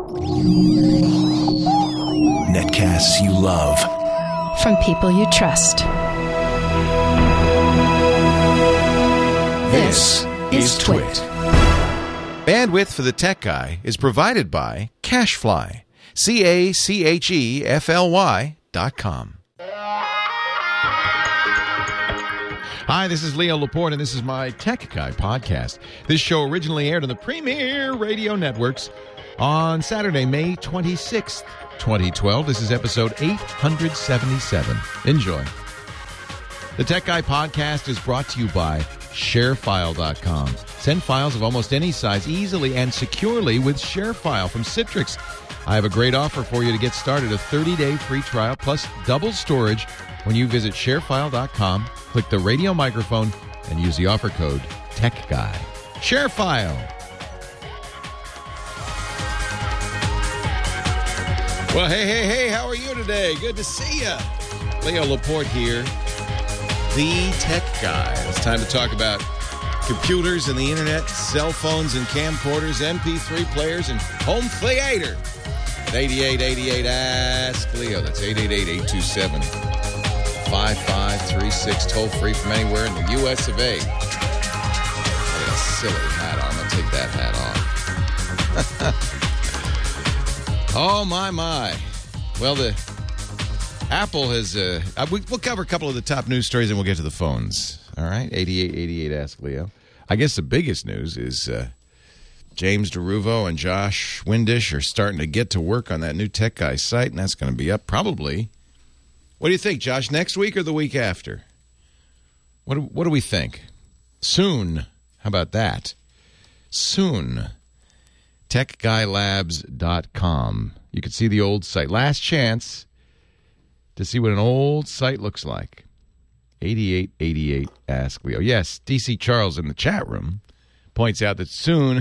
Netcasts you love. From people you trust. This is Twit. Bandwidth for the Tech Guy is provided by CacheFly. CacheFly.com. Hi, this is Leo Laporte, and this is my Tech Guy podcast. This show originally aired on the Premier Radio Networks on Saturday, May 26th, 2012. This is episode 877. Enjoy. The Tech Guy podcast is brought to you by ShareFile.com. Send files of almost any size easily and securely with ShareFile from Citrix. I have a great offer for you to get started, a 30-day free trial plus double storage when you visit ShareFile.com, click the radio microphone, and use the offer code TechGuy. ShareFile. Well, hey, how are you today? Good to see you. Leo Laporte here, the Tech Guy. It's time to talk about computers and the internet, cell phones and camcorders, MP3 players, and home theater. At 8888 Ask Leo. That's 888-827-5536. Toll free from anywhere in the U.S. of A. I got a silly hat on. I'm going to take that hat off. Oh, my. Well, the Apple has... we'll cover a couple of the top news stories and we'll get to the phones. All right? 8888 Ask Leo. I guess the biggest news is... James DeRuvo and Josh Windish are starting to get to work on that new Tech Guy site, and that's going to be up probably. What do you think, Josh? Next week or the week after? What do we think? Soon. How about that? Soon. TechGuyLabs.com. You can see the old site. Last chance to see what an old site looks like. 8888 Ask Leo. Yes, DC Charles in the chat room points out that soon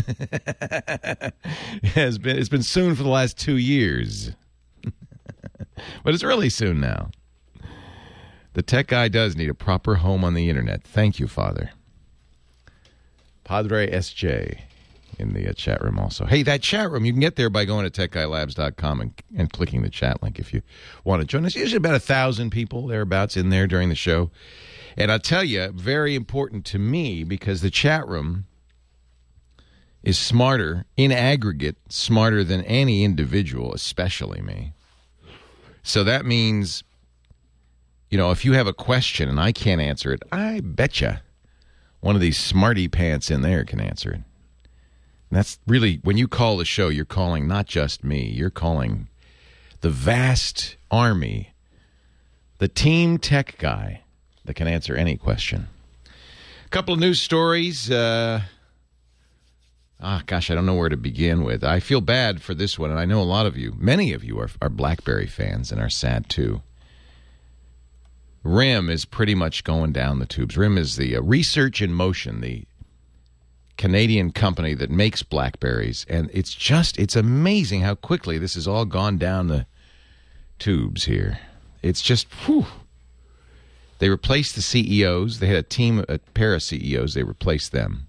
it's been soon for the last 2 years. But it's really soon now. The Tech Guy does need a proper home on the internet. Thank you, Father. Padre SJ in the chat room also. Hey, that chat room, you can get there by going to techguylabs.com and clicking the chat link if you want to join us. Usually about 1,000 people thereabouts in there during the show. And I'll tell you, very important to me because the chat room is smarter, in aggregate, smarter than any individual, especially me. So that means, if you have a question and I can't answer it, I betcha one of these smarty pants in there can answer it. And that's really, when you call the show, you're calling not just me, you're calling the vast army, the Team Tech Guy that can answer any question. A couple of news stories. I don't know where to begin with. I feel bad for this one, and I know a lot of you, many of you are BlackBerry fans and are sad too. RIM is pretty much going down the tubes. RIM is the Research in Motion, the Canadian company that makes BlackBerries, and it's amazing how quickly this has all gone down the tubes here. It's just, whew. They replaced the CEOs. They had a pair of CEOs. They replaced them.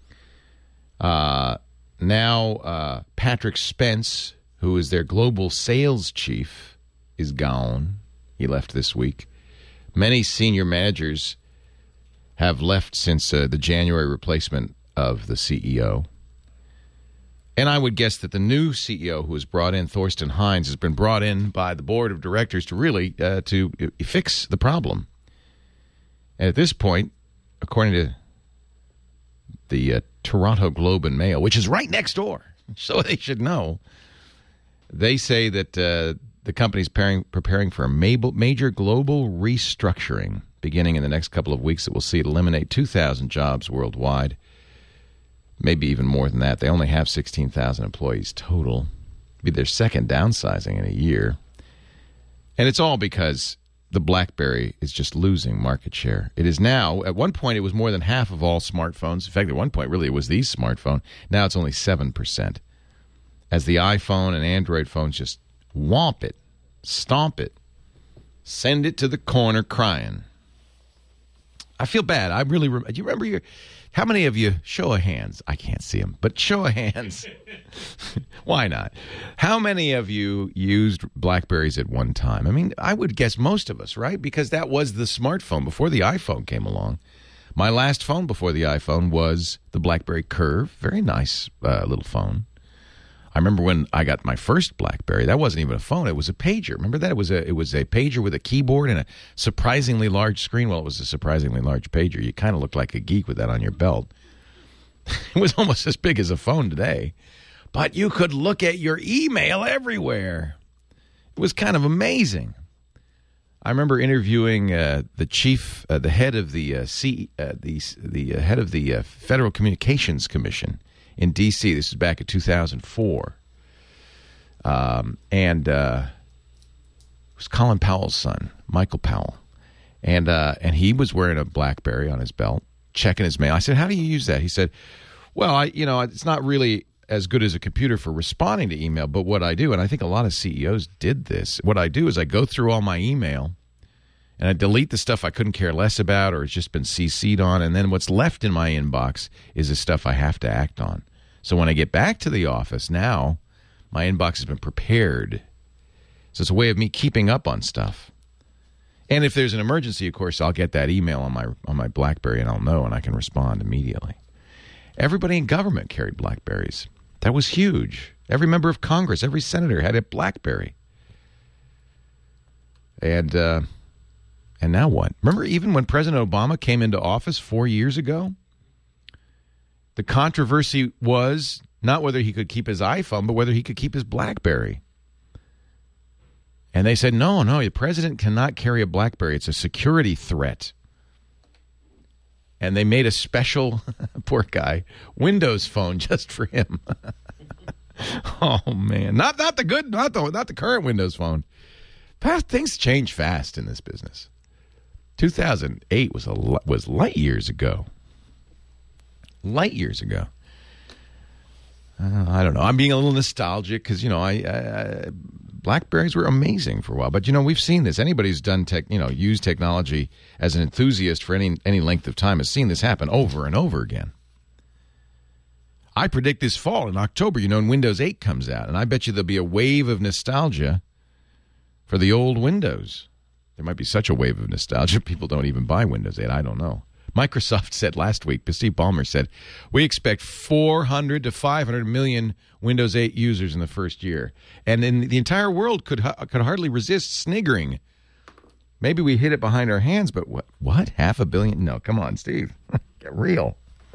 Now Patrick Spence, who is their global sales chief, is gone. He left this week. Many senior managers have left since the January replacement of the CEO. And I would guess that the new CEO who was brought in, Thorsten Heinz, has been brought in by the board of directors to really to fix the problem. And at this point, according to the Toronto Globe and Mail, which is right next door, so they should know, they say that the company's preparing for a major global restructuring beginning in the next couple of weeks that will see it eliminate 2,000 jobs worldwide, maybe even more than that. They only have 16,000 employees total. It'll be their second downsizing in a year. And it's all because the BlackBerry is just losing market share. It is now, at one point, it was more than half of all smartphones. In fact, at one point, really, it was the smartphone. Now it's only 7%. As the iPhone and Android phones just whomp it, stomp it, send it to the corner crying. I feel bad. I really do you remember how many of you, show of hands, I can't see them, but show of hands, why not? How many of you used BlackBerries at one time? I mean, I would guess most of us, right? Because that was the smartphone before the iPhone came along. My last phone before the iPhone was the BlackBerry Curve. Very nice little phone. I remember when I got my first BlackBerry, that wasn't even a phone, it was a pager. Remember that? It was a pager with a keyboard and a surprisingly large screen. Well, it was a surprisingly large pager. You kind of looked like a geek with that on your belt. It was almost as big as a phone today. But you could look at your email everywhere. It was kind of amazing. I remember interviewing the chief, the head of the head of the Federal Communications Commission in D.C. This is back in 2004. And it was Colin Powell's son, Michael Powell. And he was wearing a BlackBerry on his belt, checking his mail. I said, how do you use that? He said, well, it's not really as good as a computer for responding to email, but what I do, and I think a lot of CEOs did this, what I do is I go through all my email and I delete the stuff I couldn't care less about or it's just been CC'd on, and then what's left in my inbox is the stuff I have to act on. So when I get back to the office now, my inbox has been prepared. So it's a way of me keeping up on stuff. And if there's an emergency, of course, I'll get that email on my BlackBerry and I'll know and I can respond immediately. Everybody in government carried BlackBerries. That was huge. Every member of Congress, every senator had a BlackBerry. And now what? Remember even when President Obama came into office 4 years ago? The controversy was not whether he could keep his iPhone, but whether he could keep his BlackBerry. And they said, no, the president cannot carry a BlackBerry. It's a security threat. And they made a special, poor guy, Windows phone just for him. Oh man, not the current Windows phone. Things change fast in this business. 2008 was light years ago. Light years ago. I don't know. I'm being a little nostalgic because BlackBerries were amazing for a while. But we've seen this. Anybody who's done used technology as an enthusiast for any length of time has seen this happen over and over again. I predict this fall in October, when Windows 8 comes out, and I bet you there'll be a wave of nostalgia for the old Windows. There might be such a wave of nostalgia, people don't even buy Windows 8. I don't know. Microsoft said last week, Steve Ballmer said, we expect 400 to 500 million Windows 8 users in the first year. And then the entire world could hardly resist sniggering. Maybe we hit it behind our hands, but what? 500 million? No, come on, Steve. Get real.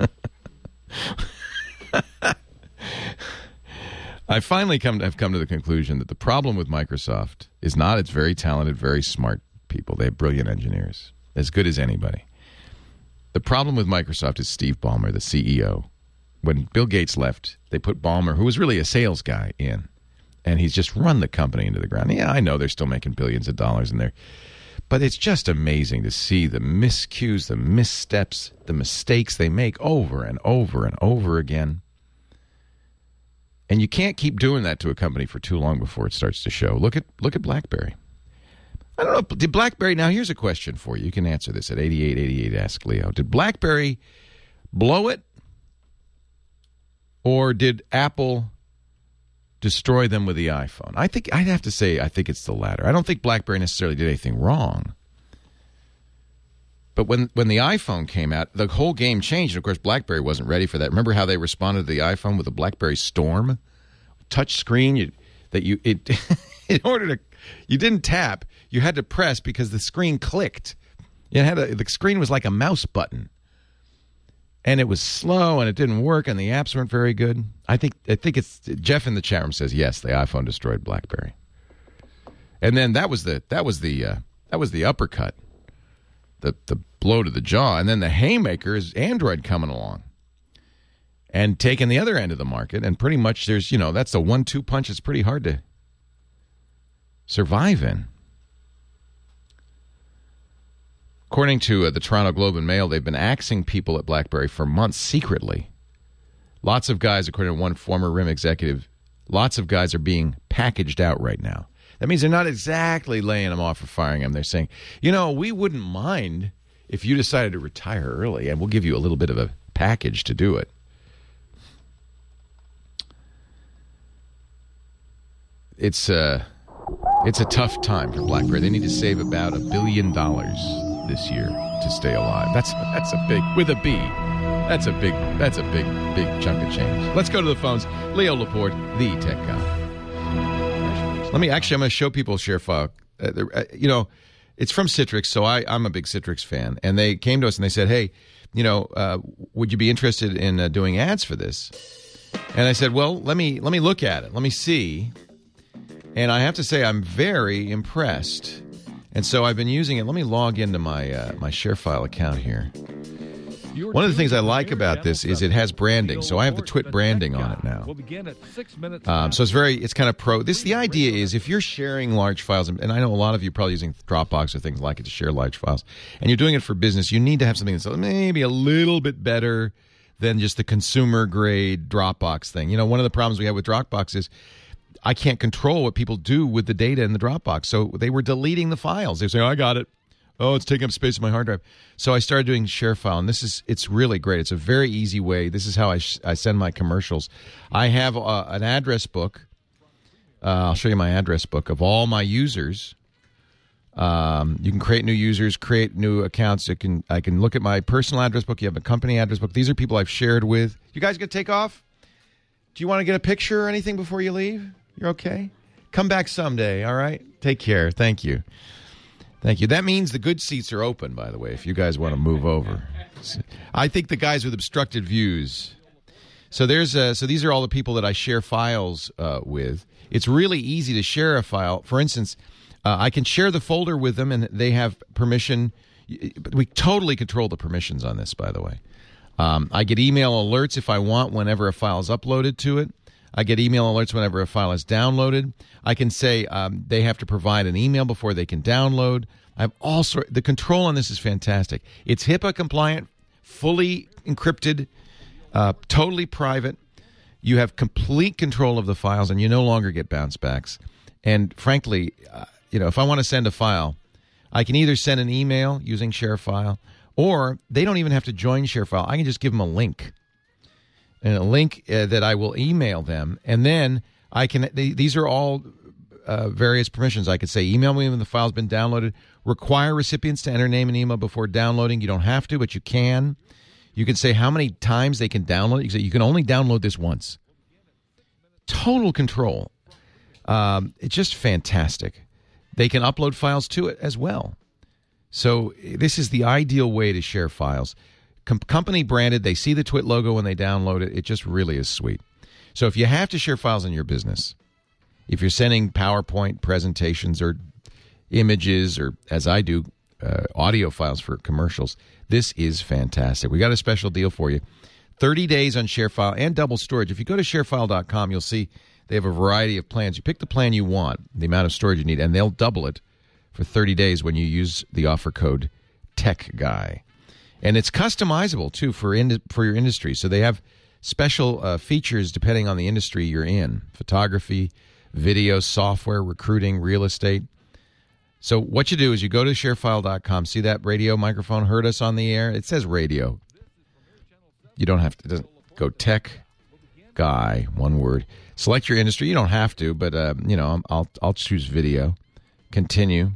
I finally have come to the conclusion that the problem with Microsoft is not its very talented, very smart people. They have brilliant engineers, as good as anybody. The problem with Microsoft is Steve Ballmer, the CEO. When Bill Gates left, they put Ballmer, who was really a sales guy, in. And he's just run the company into the ground. Yeah, I know they're still making billions of dollars in there. But it's just amazing to see the miscues, the missteps, the mistakes they make over and over and over again. And you can't keep doing that to a company for too long before it starts to show. Look at BlackBerry. I don't know. Did BlackBerry... Now, here's a question for you. You can answer this at 8888 Ask Leo. Did BlackBerry blow it? Or did Apple destroy them with the iPhone? I'd have to say I think it's the latter. I don't think BlackBerry necessarily did anything wrong. But when the iPhone came out, the whole game changed. And, of course, BlackBerry wasn't ready for that. Remember how they responded to the iPhone with the BlackBerry Storm? Touch screen, in order to... You didn't tap. You had to press because the screen clicked. The screen was like a mouse button. And it was slow and it didn't work and the apps weren't very good. I think it's Jeff in the chat room says yes, the iPhone destroyed BlackBerry. And then that was the uppercut. The blow to the jaw, and then the haymaker is Android coming along and taking the other end of the market, and pretty much there's that's a 1-2 punch. It's pretty hard to survive in. According to the Toronto Globe and Mail, they've been axing people at BlackBerry for months secretly. Lots of guys, according to one former RIM executive, lots of guys are being packaged out right now. That means they're not exactly laying them off or firing them. They're saying, we wouldn't mind if you decided to retire early, and we'll give you a little bit of a package to do it. It's a tough time for BlackBerry. They need to save about $1 billion this year to stay alive. That's a big, with a B. That's a big chunk of change. Let's go to the phones. Leo Laporte, the tech guy. I'm going to show people ShareFile. It's from Citrix, so I'm a big Citrix fan. And they came to us and they said, hey, would you be interested in doing ads for this? And I said, well, let me look at it. Let me see. And I have to say, I'm very impressed. And so I've been using it. Let me log into my ShareFile account here. One of the things I like about this is it has branding. So I have the Twit branding on it now. So it's kind of pro. The idea is if you're sharing large files, and I know a lot of you are probably using Dropbox or things like it to share large files, and you're doing it for business, you need to have something that's maybe a little bit better than just the consumer grade Dropbox thing. One of the problems we have with Dropbox is I can't control what people do with the data in the Dropbox. So they were deleting the files. They were saying, I got it. Oh, it's taking up space in my hard drive. So I started doing ShareFile, and it's really great. It's a very easy way. This is how I send my commercials. I have an address book. I'll show you my address book of all my users. You can create new users, create new accounts. I can look at my personal address book. You have a company address book. These are people I've shared with. You guys going to take off? Do you want to get a picture or anything before you leave? You're okay? Come back someday, all right? Take care. Thank you. Thank you. That means the good seats are open, by the way, if you guys want to move over. I think the guys with obstructed views. So these are all the people that I share files with. It's really easy to share a file. For instance, I can share the folder with them, and they have permission. We totally control the permissions on this, by the way. I get email alerts if I want whenever a file is uploaded to it. I get email alerts whenever a file is downloaded. I can say they have to provide an email before they can download. I have all sorts. The control on this is fantastic. It's HIPAA compliant, fully encrypted, totally private. You have complete control of the files, and you no longer get bounce backs. And frankly, if I want to send a file, I can either send an email using ShareFile, or they don't even have to join ShareFile. I can just give them a link. And a link that I will email them, and then I can. These are all various permissions. I could say, email me when the file's been downloaded. Require recipients to enter name and email before downloading. You don't have to, but you can. You can say how many times they can download. You can say you can only download this once. Total control. It's just fantastic. They can upload files to it as well. So this is the ideal way to share files. Company branded, they see the Twit logo when they download it. It just really is sweet. So if you have to share files in your business, if you're sending PowerPoint presentations or images or, as I do, audio files for commercials, this is fantastic. We got a special deal for you. 30 days on ShareFile and double storage. If you go to sharefile.com, you'll see they have a variety of plans. You pick the plan you want, the amount of storage you need, and they'll double it for 30 days when you use the offer code TECHGUY. And it's customizable, too, for your industry. So they have special features depending on the industry you're in. Photography, video, software, recruiting, real estate. So what you do is you go to sharefile.com. See that radio microphone heard us on the air? It says radio. You don't have to. It doesn't go tech guy, one word. Select your industry. You don't have to, but I'll choose video. Continue.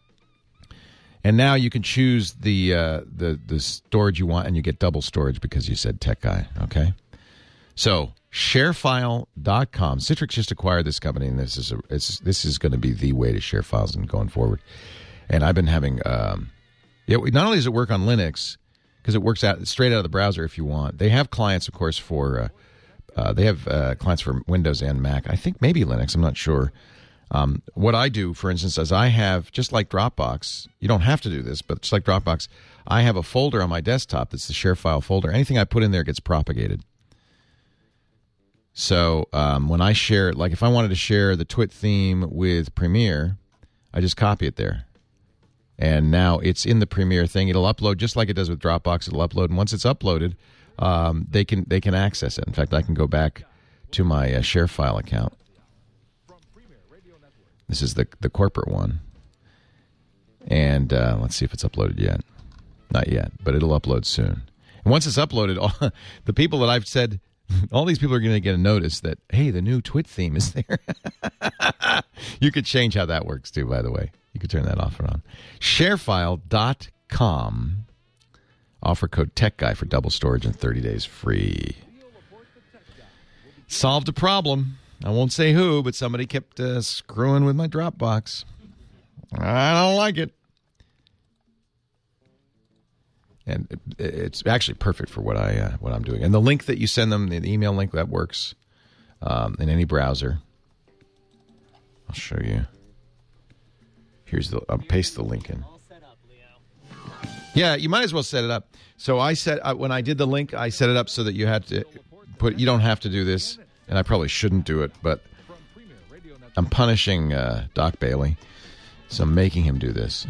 And now you can choose the storage you want, and you get double storage because you said tech guy. Okay, so sharefile.com. Citrix just acquired this company, and this is going to be the way to share files and going forward. And I've been having not only does it work on Linux because it works out straight out of the browser if you want. They have clients, of course, for clients for Windows and Mac. I think maybe Linux. I'm not sure. What I do, for instance, is I have, just like Dropbox, you don't have to do this, but just like Dropbox, I have a folder on my desktop that's the ShareFile folder. Anything I put in there gets propagated. So when I share, like if I wanted to share the Twit theme with Premiere, I just copy it there. And now it's in the Premiere thing. It'll upload just like it does with Dropbox. It'll upload, and once it's uploaded, they can access it. In fact, I can go back to my ShareFile account. This is the corporate one. And let's see if it's uploaded yet. Not yet, but it'll upload soon. And once it's uploaded, all, the people that I've said, all these people are going to get a notice that, hey, the new Twit theme is there. You could change how that works, too, by the way. You could turn that off and on. Sharefile.com. Offer code TechGuy for double storage and 30 days free. Solved a problem. I won't say who, but somebody kept screwing with my Dropbox. I don't like it. And it's actually perfect for what I'm doing. And the link that you send them, the email link, that works in any browser. I'll show you. I'll paste the link in. Yeah, you might as well set it up. So when I did the link, I set it up so that you had to you don't have to do this, and I probably shouldn't do it, but I'm punishing Doc Bailey, so I'm making him do this.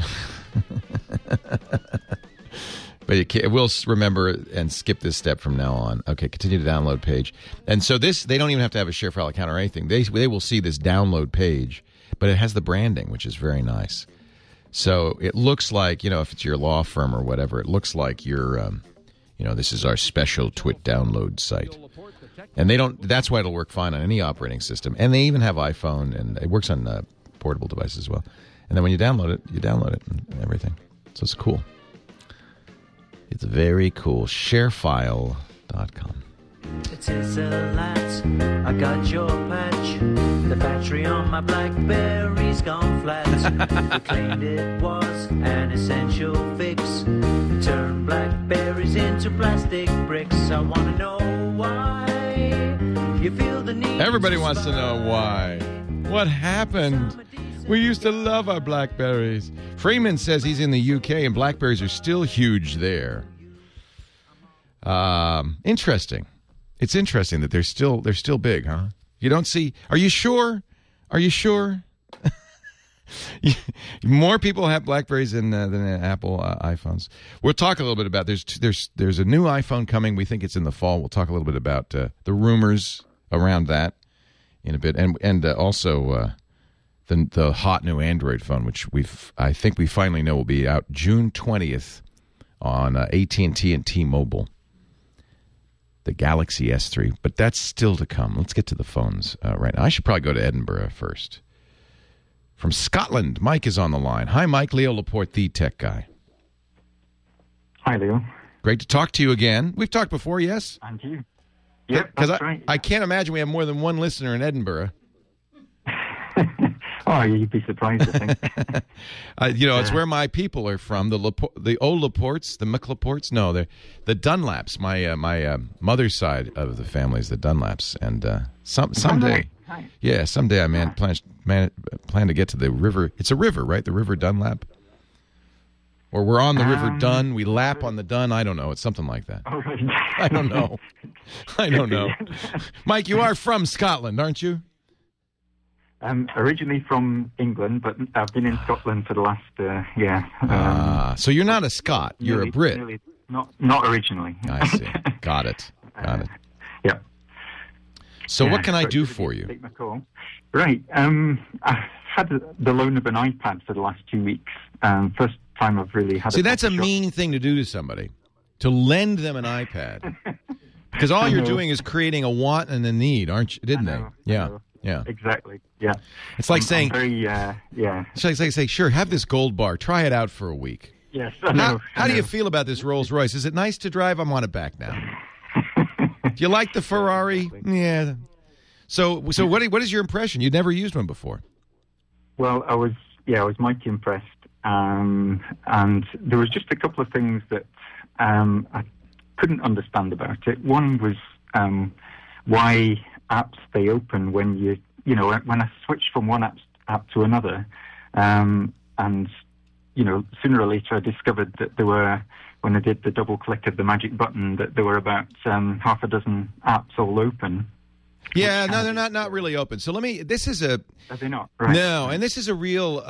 But we'll remember and skip this step from now on. Okay, continue to download page. And so they don't even have to have a ShareFile account or anything. They will see this download page, but it has the branding, which is very nice. So it looks like, if it's your law firm or whatever, it looks like you're, this is our special Twit download site. And that's why it'll work fine on any operating system. And they even have iPhone, and it works on portable devices as well. And then when you download it and everything. So it's cool. It's very cool. Sharefile.com. It is a lad, I got your patch. The battery on my BlackBerry's gone flat. We claimed it was an essential fix. Turn BlackBerries into plastic bricks. I want to know why you feel the need. Everybody wants to know why. What happened? We used to love our BlackBerries. Freeman says he's in the UK and BlackBerries are still huge there. Interesting. It's interesting that they're still big, huh? You don't see. Are you sure? Are you sure? More people have BlackBerries than Apple iPhones. We'll talk a little bit about there's a new iPhone coming. We think it's in the fall. We'll talk a little bit about the rumors around that in a bit, and also the hot new Android phone, which I think we finally know will be out June 20th on AT&T and T-Mobile. The Galaxy S3, but that's still to come. Let's get to the phones right now. I should probably go to Edinburgh first. From Scotland, Mike is on the line. Hi, Mike. Leo Laporte, the tech guy. Hi, Leo. Great to talk to you again. We've talked before, yes? And you. Yep, that's right. I can't imagine we have more than one listener in Edinburgh. Oh, you'd be surprised, I think. It's where my people are from. The old Laportes, the McLaportes. No, the Dunlaps. My mother's side of the family is the Dunlaps. And someday, someday I plan to get to the river. It's a river, right? The River Dunlap. Or we're on the River Dun. We lap on the Dun. I don't know. It's something like that. Oh, right. I don't know. Mike, you are from Scotland, aren't you? I'm originally from England, but I've been in Scotland for the last, so you're not a Scot. You're a Brit. Not originally. I see. Got it. Yeah. So what can I do for you? Take my call. Right. I had the loan of an iPad for the last 2 weeks. First time I've really had. See, that's a mean thing to do to somebody, to lend them an iPad, because all you're doing is creating a want and a need, aren't you? Didn't they? Yeah. Yeah. Exactly. Yeah. It's like saying, It's like saying, sure, have this gold bar. Try it out for a week. Yes. I know. How do you feel about this Rolls Royce? Is it nice to drive? I want it back now. Do you like the Ferrari? Exactly. Yeah. So what is your impression? You'd never used one before. Well, I was mighty impressed. And there was just a couple of things that I couldn't understand about it. One was why apps stay open when when I switched from one app to another, and sooner or later I discovered that there were, when I did the double click of the magic button, that there were about half a dozen apps all open. Yeah, no, they're not really open. So are they not? Right. No, and this is a real,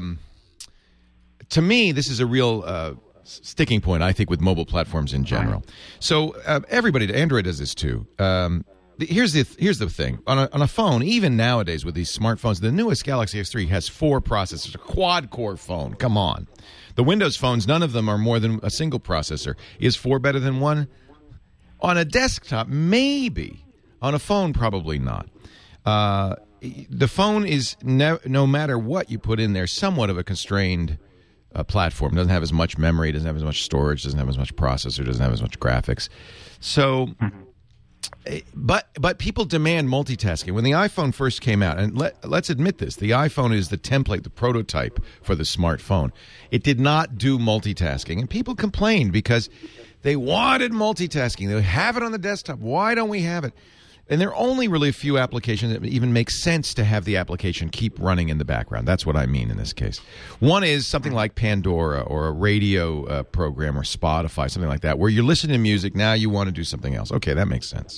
to me, this is a real sticking point, I think, with mobile platforms in general. Right. So Android does this too. here's the thing. On a phone, even nowadays with these smartphones, the newest Galaxy S3 has 4 processors, a quad-core phone. Come on. The Windows phones, none of them are more than a single processor. Is 4 better than 1? On a desktop, maybe. On a phone, probably not. The phone is, no matter what you put in there, somewhat of a constrained platform. It doesn't have as much memory, doesn't have as much storage, doesn't have as much processor, doesn't have as much graphics. So, but people demand multitasking. When the iPhone first came out, and let's admit this, the iPhone is the template, the prototype for the smartphone. It did not do multitasking, and people complained because they wanted multitasking. They have it on the desktop. Why don't we have it? And there are only really a few applications that even make sense to have the application keep running in the background. That's what I mean in this case. One is something like Pandora or a radio program or Spotify, something like that, where you're listening to music, now you want to do something else. Okay, that makes sense.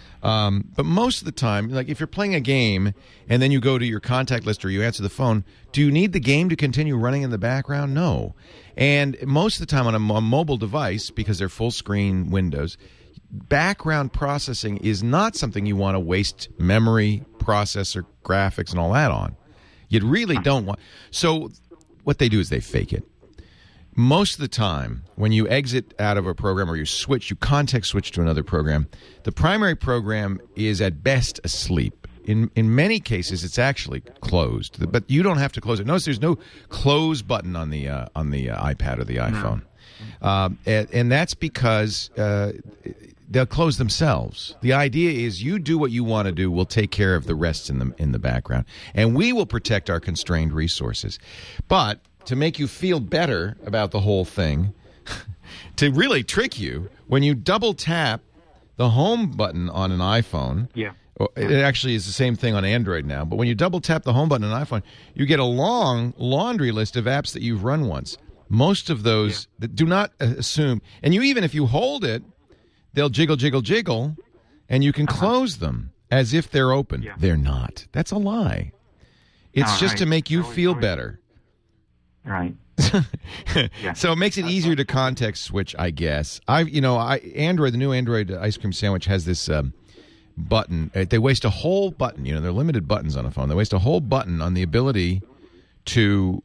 But most of the time, like if you're playing a game and then you go to your contact list or you answer the phone, do you need the game to continue running in the background? No. And most of the time on a mobile device, because they're full screen windows, background processing is not something you want to waste memory, processor, graphics, and all that on. You really don't want. So what they do is they fake it. Most of the time, when you exit out of a program or you context switch to another program, the primary program is at best asleep. In many cases, it's actually closed, but you don't have to close it. Notice there's no close button on the iPad or the iPhone, and that's because they'll close themselves. The idea is you do what you want to do. We'll take care of the rest in the background, and we will protect our constrained resources. But to make you feel better about the whole thing, to really trick you, when you double tap the home button on an iPhone, it actually is the same thing on Android now, but when you double tap the home button on an iPhone, you get a long laundry list of apps that you've run once. Most of those that do not assume, and even if you hold it, they'll jiggle, jiggle, jiggle, and you can close them as if they're open. They're not. That's a lie. It's just to make you feel better. Right. So it makes it easier to context switch, I guess. Android, the new Android ice cream sandwich has this button. They waste a whole button. There are limited buttons on a phone. They waste a whole button on the ability to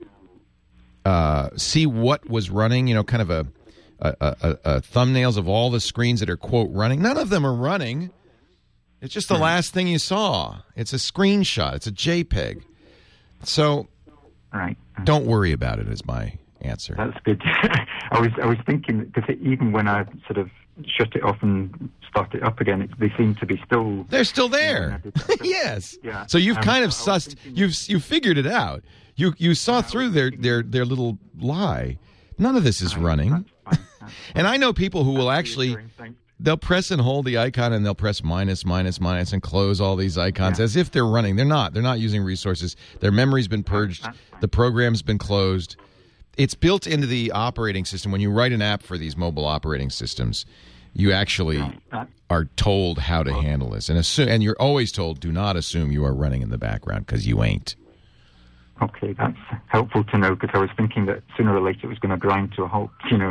see what was running. Kind of a thumbnails of all the screens that are, quote, running. None of them are running. It's just the last thing you saw. It's a screenshot. It's a JPEG. So don't worry about it is my answer. That's good. I was thinking, because even when I sort of shut it off and start it up again, they seem to be still... They're still there. Yes. Yeah. So you've kind of sussed... You've figured it out. You saw through their little lie. None of this is running. And I know people who will actually, they'll press and hold the icon and they'll press minus, minus, minus and close all these icons as if they're running. They're not. They're not using resources. Their memory's been purged. The program's been closed. It's built into the operating system. When you write an app for these mobile operating systems, you actually are told how to handle this. And you're always told, do not assume you are running in the background, because you ain't. Okay, that's helpful to know, because I was thinking that sooner or later it was going to grind to a halt,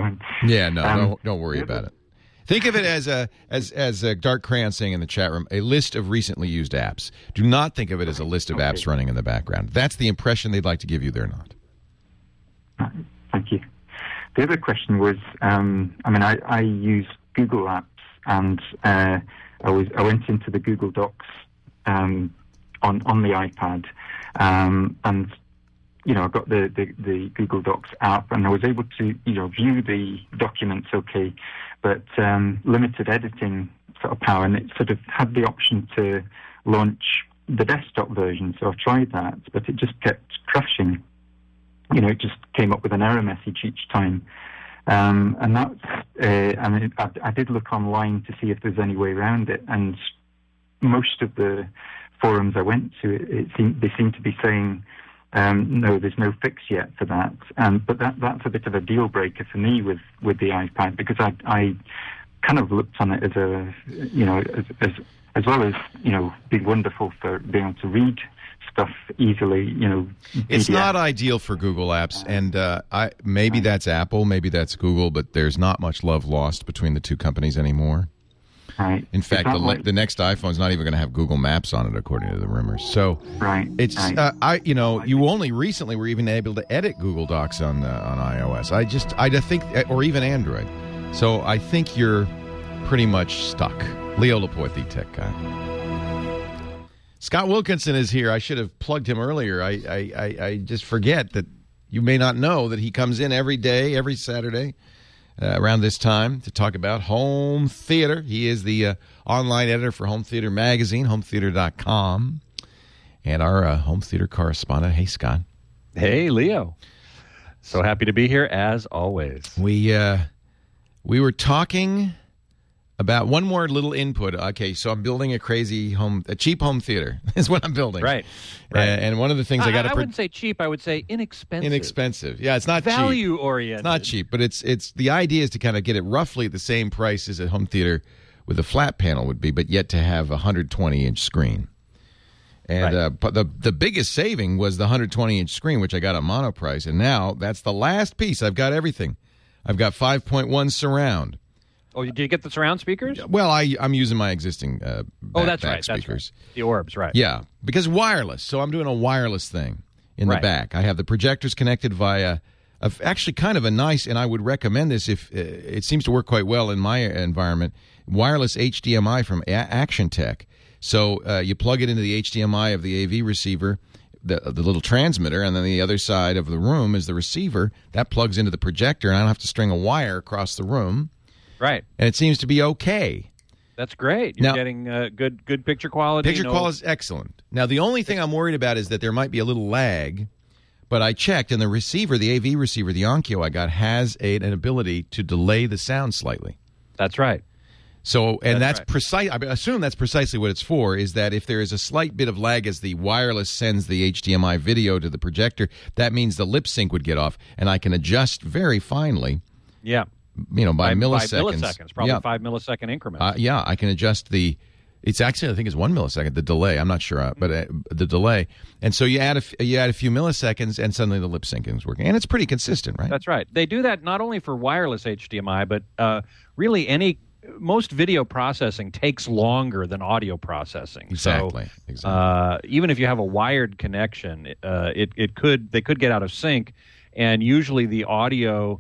Don't worry about it. Think of it as Dark Crayon saying in the chat room, a list of recently used apps. Do not think of it as a list of apps running in the background. That's the impression they'd like to give you. They're not. Thank you. The other question was, I use Google Apps, and I went into the Google Docs on the iPad. And I got the Google Docs app, and I was able to view the documents okay, but limited editing sort of power, and it sort of had the option to launch the desktop version. So I tried that, but it just kept crashing. It just came up with an error message each time, and that's. I did look online to see if there's any way around it, and most of the forums I went to, they seem to be saying, no, there's no fix yet for that. But that's a bit of a deal breaker for me with the iPad, because I kind of looked on it as as well as being wonderful for being able to read stuff easily. It's PDF. not ideal for Google Apps, and maybe that's Apple, maybe that's Google, but there's not much love lost between the two companies anymore. Right. In fact, Is that like- the next iPhone's not even going to have Google Maps on it, according to the rumors. So Right. it's right. you only recently were even able to edit Google Docs on iOS. I think, or even Android. So I think you're pretty much stuck. Leo Laporte, the tech guy. Scott Wilkinson is here. I should have plugged him earlier. I just forget that you may not know that he comes in every day, every Saturday, around this time to talk about home theater. He is the online editor for Home Theater Magazine, hometheater.com, and our home theater correspondent. Hey, Scott. Hey, Leo. So happy to be here, as always. We were talking about one more little input. Okay, so I'm building a cheap home theater is what I'm building. Right. And one of the things I got I wouldn't say cheap. I would say inexpensive. Inexpensive. Yeah, it's not cheap. Value oriented. It's not cheap, but it's the idea is to kind of get it roughly at the same price as a home theater with a flat panel would be, but yet to have a 120-inch screen. And but the biggest saving was the 120-inch screen, which I got at Monoprice, and now that's the last piece. I've got everything. I've got 5.1 surround. Oh, did you get the surround speakers? Well, I'm using my existing that's back right. speakers. That's right. The Orbs, right. Yeah, because wireless. So I'm doing a wireless thing in the back. I have the projectors connected via actually kind of a nice, and I would recommend this if it seems to work quite well in my environment, wireless HDMI from Action Tech. So you plug it into the HDMI of the AV receiver, the little transmitter, and then the other side of the room is the receiver. That plugs into the projector, and I don't have to string a wire across the room. Right. And it seems to be okay. That's great. You're Now, getting good picture quality. Picture quality is excellent. Now, the only thing I'm worried about is that there might be a little lag, but I checked, and the receiver, the AV receiver, the Onkyo I got, has an ability to delay the sound slightly. That's right. So, and that's right. precise. I assume that's precisely what it's for, is that if there is a slight bit of lag as the wireless sends the HDMI video to the projector, that means the lip sync would get off, and I can adjust very finely. Yeah. By milliseconds. By milliseconds, probably 5 millisecond increments. Yeah, I can adjust it's actually, I think it's 1 millisecond, the delay. I'm not sure, but the delay. And so you add a few milliseconds, and suddenly the lip syncing is working. And it's pretty consistent, right? That's right. They do that not only for wireless HDMI, but really most video processing takes longer than audio processing. Exactly. So, exactly. Even if you have a wired connection, they could get out of sync, and usually the audio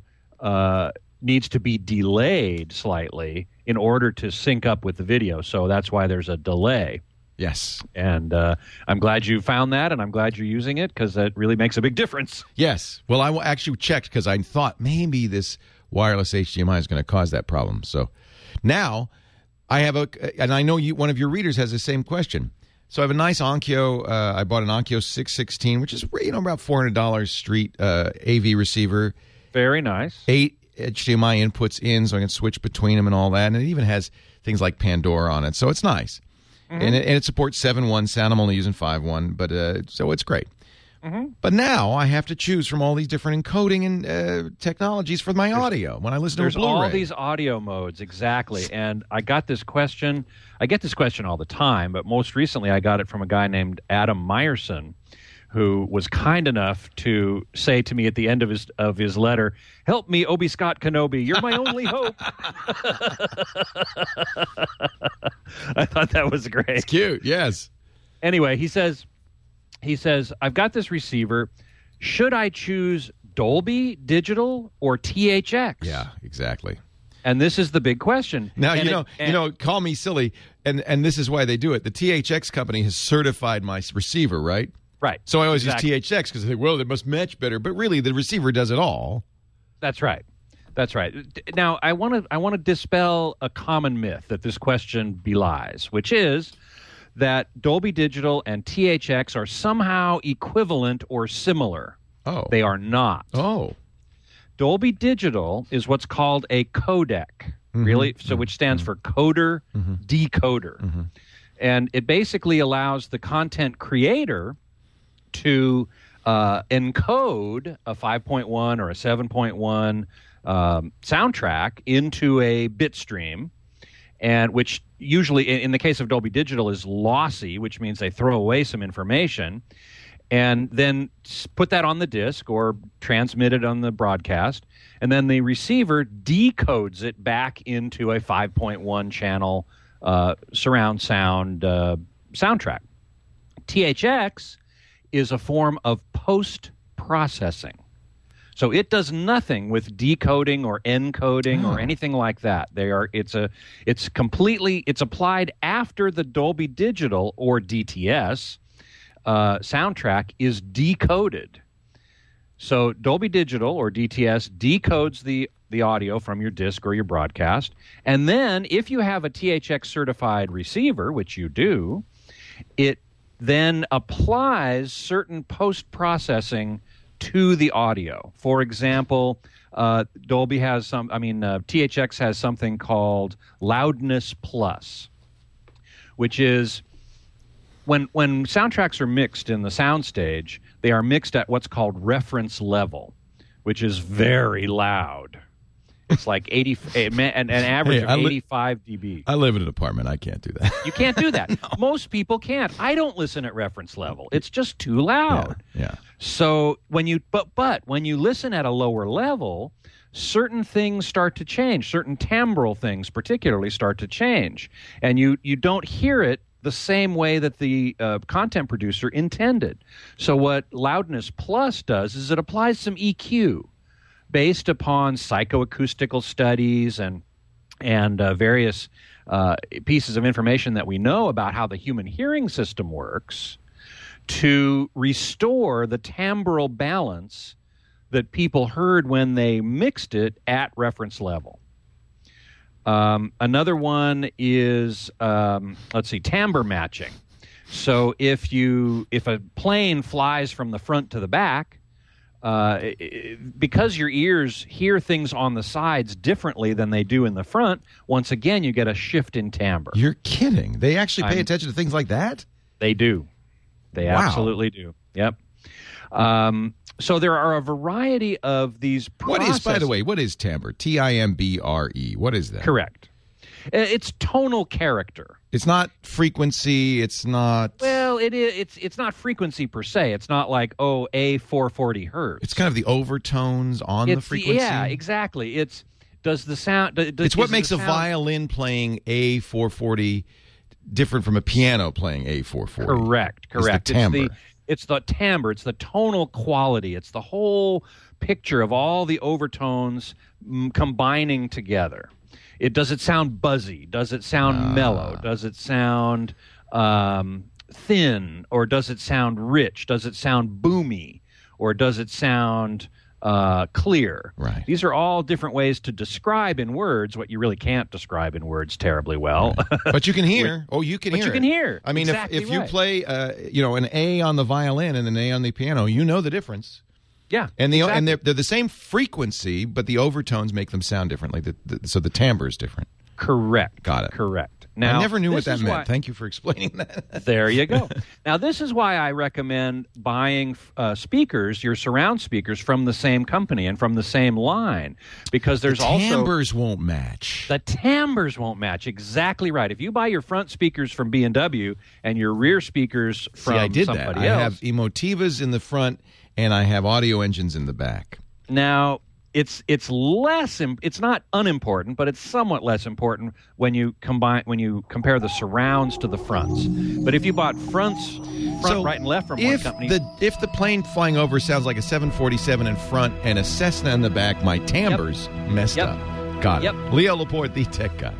needs to be delayed slightly in order to sync up with the video. So that's why there's a delay. Yes. And I'm glad you found that, and I'm glad you're using it, because that really makes a big difference. Yes. Well, I actually checked because I thought maybe this wireless HDMI is going to cause that problem. So now I have and I know one of your readers has the same question. So I have a nice Onkyo. I bought an Onkyo 616, which is about $400 street AV receiver. Very nice. 8 HDMI inputs in, so I can switch between them and all that. And it even has things like Pandora on it, so it's nice. Mm-hmm. And it supports 7.1 sound. I'm only using 5.1, but so it's great. Mm-hmm. But now I have to choose from all these different encoding and technologies for my audio when I listen to a Blu-ray. There's all these audio modes, exactly. And I got this question. I get this question all the time, but most recently I got it from a guy named Adam Meyerson, who was kind enough to say to me at the end of his letter, "Help me, Obi Scott Kenobi. You're my only hope." I thought that was great. It's cute, yes. Anyway, he says, I've got this receiver. Should I choose Dolby Digital or THX? Yeah, exactly. And this is the big question. Now, call me silly, and this is why they do it. The THX company has certified my receiver, right? Right. So I always use THX because I think, well, it must match better. But really, the receiver does it all. That's right. That's right. Now, I want to dispel a common myth that this question belies, which is that Dolby Digital and THX are somehow equivalent or similar. Oh. They are not. Oh. Dolby Digital is what's called a codec, really, so which stands for coder, decoder. Mm-hmm. And it basically allows the content creator to encode a 5.1 or a 7.1 soundtrack into a bit stream, and which usually, in the case of Dolby Digital, is lossy, which means they throw away some information, and then put that on the disc or transmit it on the broadcast, and then the receiver decodes it back into a 5.1 channel surround sound soundtrack. THX is a form of post-processing. So it does nothing with decoding or encoding or anything like that. It's applied after the Dolby Digital or DTS soundtrack is decoded. So Dolby Digital or DTS decodes the audio from your disc or your broadcast, and then if you have a THX certified receiver, which you do, it then applies certain post-processing to the audio. For example, Dolby has THX has something called Loudness Plus, which is when soundtracks are mixed in the soundstage, they are mixed at what's called reference level, which is very loud. It's like an average of 85 dB. I live in an apartment. I can't do that. You can't do that. No. Most people can't. I don't listen at reference level. It's just too loud. Yeah. So when you when you listen at a lower level, certain things start to change. Certain timbral things particularly start to change. And you don't hear it the same way that the content producer intended. So what Loudness Plus does is it applies some EQ based upon psychoacoustical studies and various pieces of information that we know about how the human hearing system works to restore the timbral balance that people heard when they mixed it at reference level. Another one is, timbre matching. So if a plane flies from the front to the back, because your ears hear things on the sides differently than they do in the front, once again, you get a shift in timbre. You're kidding. They actually pay attention to things like that? They do. They absolutely do. Yep. So there are a variety of these processes. By the way, what is timbre? Timbre. What is that? Correct. It's tonal character. It's not frequency. It's not. Well, it is. It's not frequency per se. It's not like a 440 hertz. It's kind of the overtones on the frequency. Yeah, exactly. It's does the sound. It's what makes a violin playing a 440 different from a piano playing a 440. Correct. It's the timbre. It's the timbre. It's the tonal quality. It's the whole picture of all the overtones combining together. Does it sound buzzy? Does it sound mellow? Does it sound thin? Or does it sound rich? Does it sound boomy? Or does it sound clear? Right. These are all different ways to describe in words what you really can't describe in words terribly well. Right. But you can hear. You can hear. But you can hear. I mean, exactly if you play, an A on the violin and an A on the piano, you know the difference. Yeah, and they're the same frequency, but the overtones make them sound differently. So the timbre is different. Correct. Got it. Correct. Now, I never knew what that meant. Thank you for explaining that. There you go. Now, this is why I recommend buying speakers, your surround speakers, from the same company and from the same line, because there's the timbres won't match. The timbres won't match. Exactly right. If you buy your front speakers from B&W and your rear speakers from I did somebody that. else, I have Emotivas in the front and I have audio engines in the back. Now, it's not unimportant, but it's somewhat less important when you compare the surrounds to the fronts. But if you bought front, right, and left from one company, if the plane flying over sounds like a 747 in front and a Cessna in the back, my timbres messed up. Got it. Leo Laporte, the tech guy.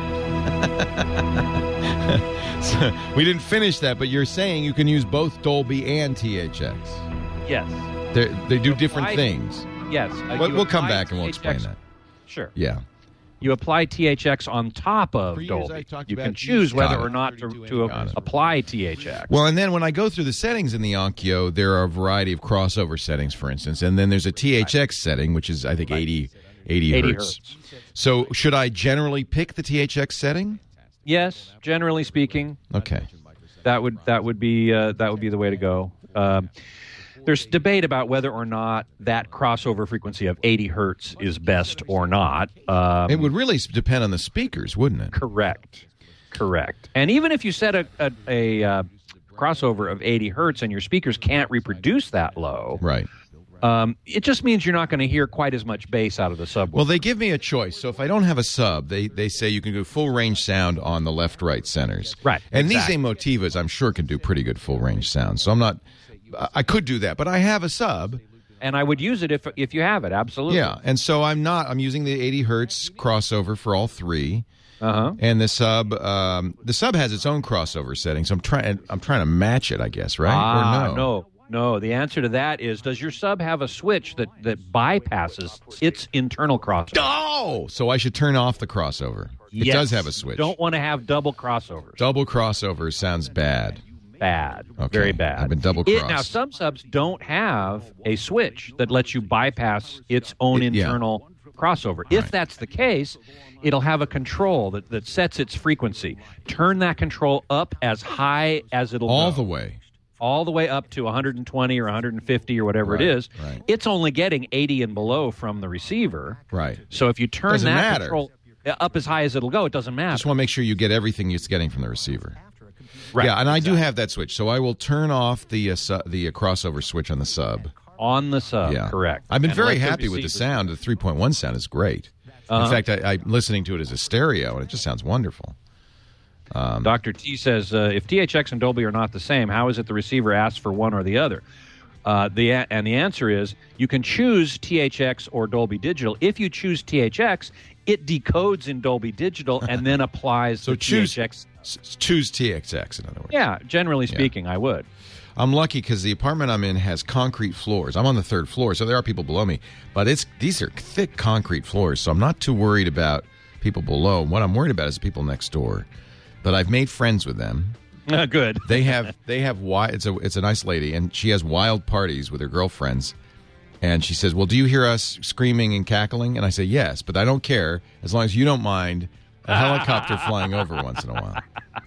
So, we didn't finish that, but you're saying you can use both Dolby and THX. Yes. They do different things. Yes. We'll come back and we'll explain that. Sure. Yeah. You apply THX on top of Dolby. You can choose whether or not to apply THX. Well, and then when I go through the settings in the Onkyo, there are a variety of crossover settings, for instance. And then there's a THX setting, which is, I think, 80 hertz. So should I generally pick the THX setting? Yes, generally speaking. Okay. That would be the way to go. There's debate about whether or not that crossover frequency of 80 hertz is best or not. It would really depend on the speakers, wouldn't it? Correct. And even if you set a crossover of 80 hertz and your speakers can't reproduce that low, right, It just means you're not going to hear quite as much bass out of the subwoofer. Well, they give me a choice. So if I don't have a sub, they say you can do full range sound on the left, right centers. Right, And exactly. these Emotivas, I'm sure, can do pretty good full range sound. So I could do that, but I have a sub. And I would use it if you have it, absolutely. Yeah, and so I'm using the 80 hertz crossover for all three. Uh-huh. And the sub has its own crossover setting, so I'm trying to match it, I guess, right? Or no? No. The answer to that is, does your sub have a switch that bypasses its internal crossover? Oh, so I should turn off the crossover. It Yes. does have a switch. Don't want to have double crossovers. Double crossover sounds bad. Bad. Okay. Very bad. I've been double-crossed. Now, some subs don't have a switch that lets you bypass its own internal crossover. If that's the case, it'll have a control that sets its frequency. Turn that control up as high as it'll All go. the way. All the way up to 120 or 150 or whatever Right, it is. right. It's only getting 80 and below from the receiver. Right. So if you turn Doesn't that matter. control up as high as it'll go, it doesn't matter. Just want to make sure you get everything it's getting from the receiver. Right, Yeah, and I do have that switch, so I will turn off the crossover switch on the sub. On the sub, Yeah, correct. I've been And very let the happy with the receiver- sound. The 3.1 sound is great. In fact, I'm listening to it as a stereo, and it just sounds wonderful. Dr. T says, if THX and Dolby are not the same, how is it the receiver asks for one or the other? The answer is you can choose THX or Dolby Digital. If you choose THX, it decodes in Dolby Digital and then applies So the choose THX. choose TXX, in other words. Yeah, generally speaking, I would. I'm lucky because the apartment I'm in has concrete floors. I'm on the third floor, so there are people below me. But these are thick concrete floors, so I'm not too worried about people below. What I'm worried about is the people next door. But I've made friends with them. Good. They have it's a nice lady, and she has wild parties with her girlfriends. And she says, "Well, do you hear us screaming and cackling?" And I say, "Yes, but I don't care as long as you don't mind a helicopter flying over once in a while."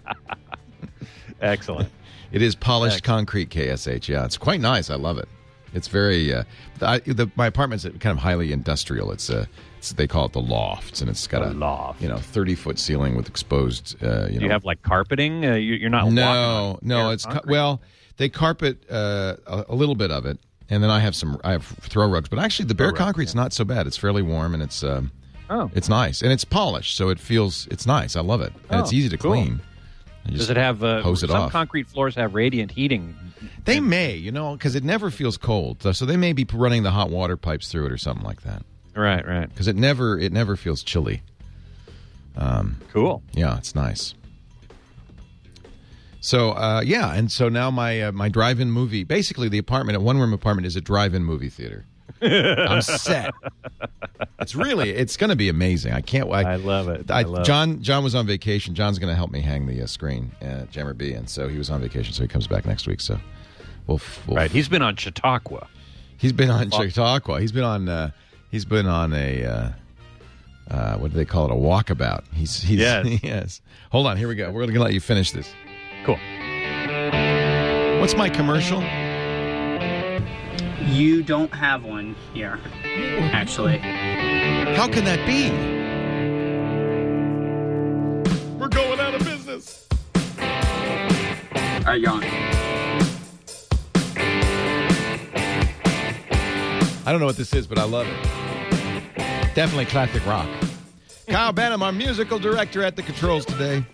Excellent. It is polished concrete, KSH. Yeah, it's quite nice. I love it. It's very. My apartment's kind of highly industrial. They call it the lofts, and it's got A loft. 30-foot ceiling with exposed. Do you have like carpeting? You're not walking on No. bare It's concrete? they carpet a little bit of it, and then I have throw rugs. But actually, the bare concrete's not so bad. It's fairly warm, and it's it's nice, and it's polished, so it's nice. I love it, and it's easy to cool. clean. You Does just it have hose it some off? concrete floors have radiant heating? They may, because it never feels cold, so they may be running the hot water pipes through it or something like that. Right. Because it never feels chilly. Cool. Yeah, it's nice. So and so now my drive-in movie, basically the apartment, a one-room apartment, is a drive-in movie theater. I'm set. It's going to be amazing. I can't wait. I love it. I love John was on vacation. John's going to help me hang the screen at Jammer B, and so he was on vacation, so he comes back next week. So we'll Right. He's been on Chautauqua. He's been on Chautauqua. He's been on a what do they call it? A walkabout. He's Yes. yes. Hold on, here we go. We're going to let you finish this. Cool. What's my commercial? You don't have one here, actually. How can that be? We're going out of business. All right, you're on. I don't know what this is, but I love it. Definitely classic rock. Kyle Banham, our musical director at the controls today.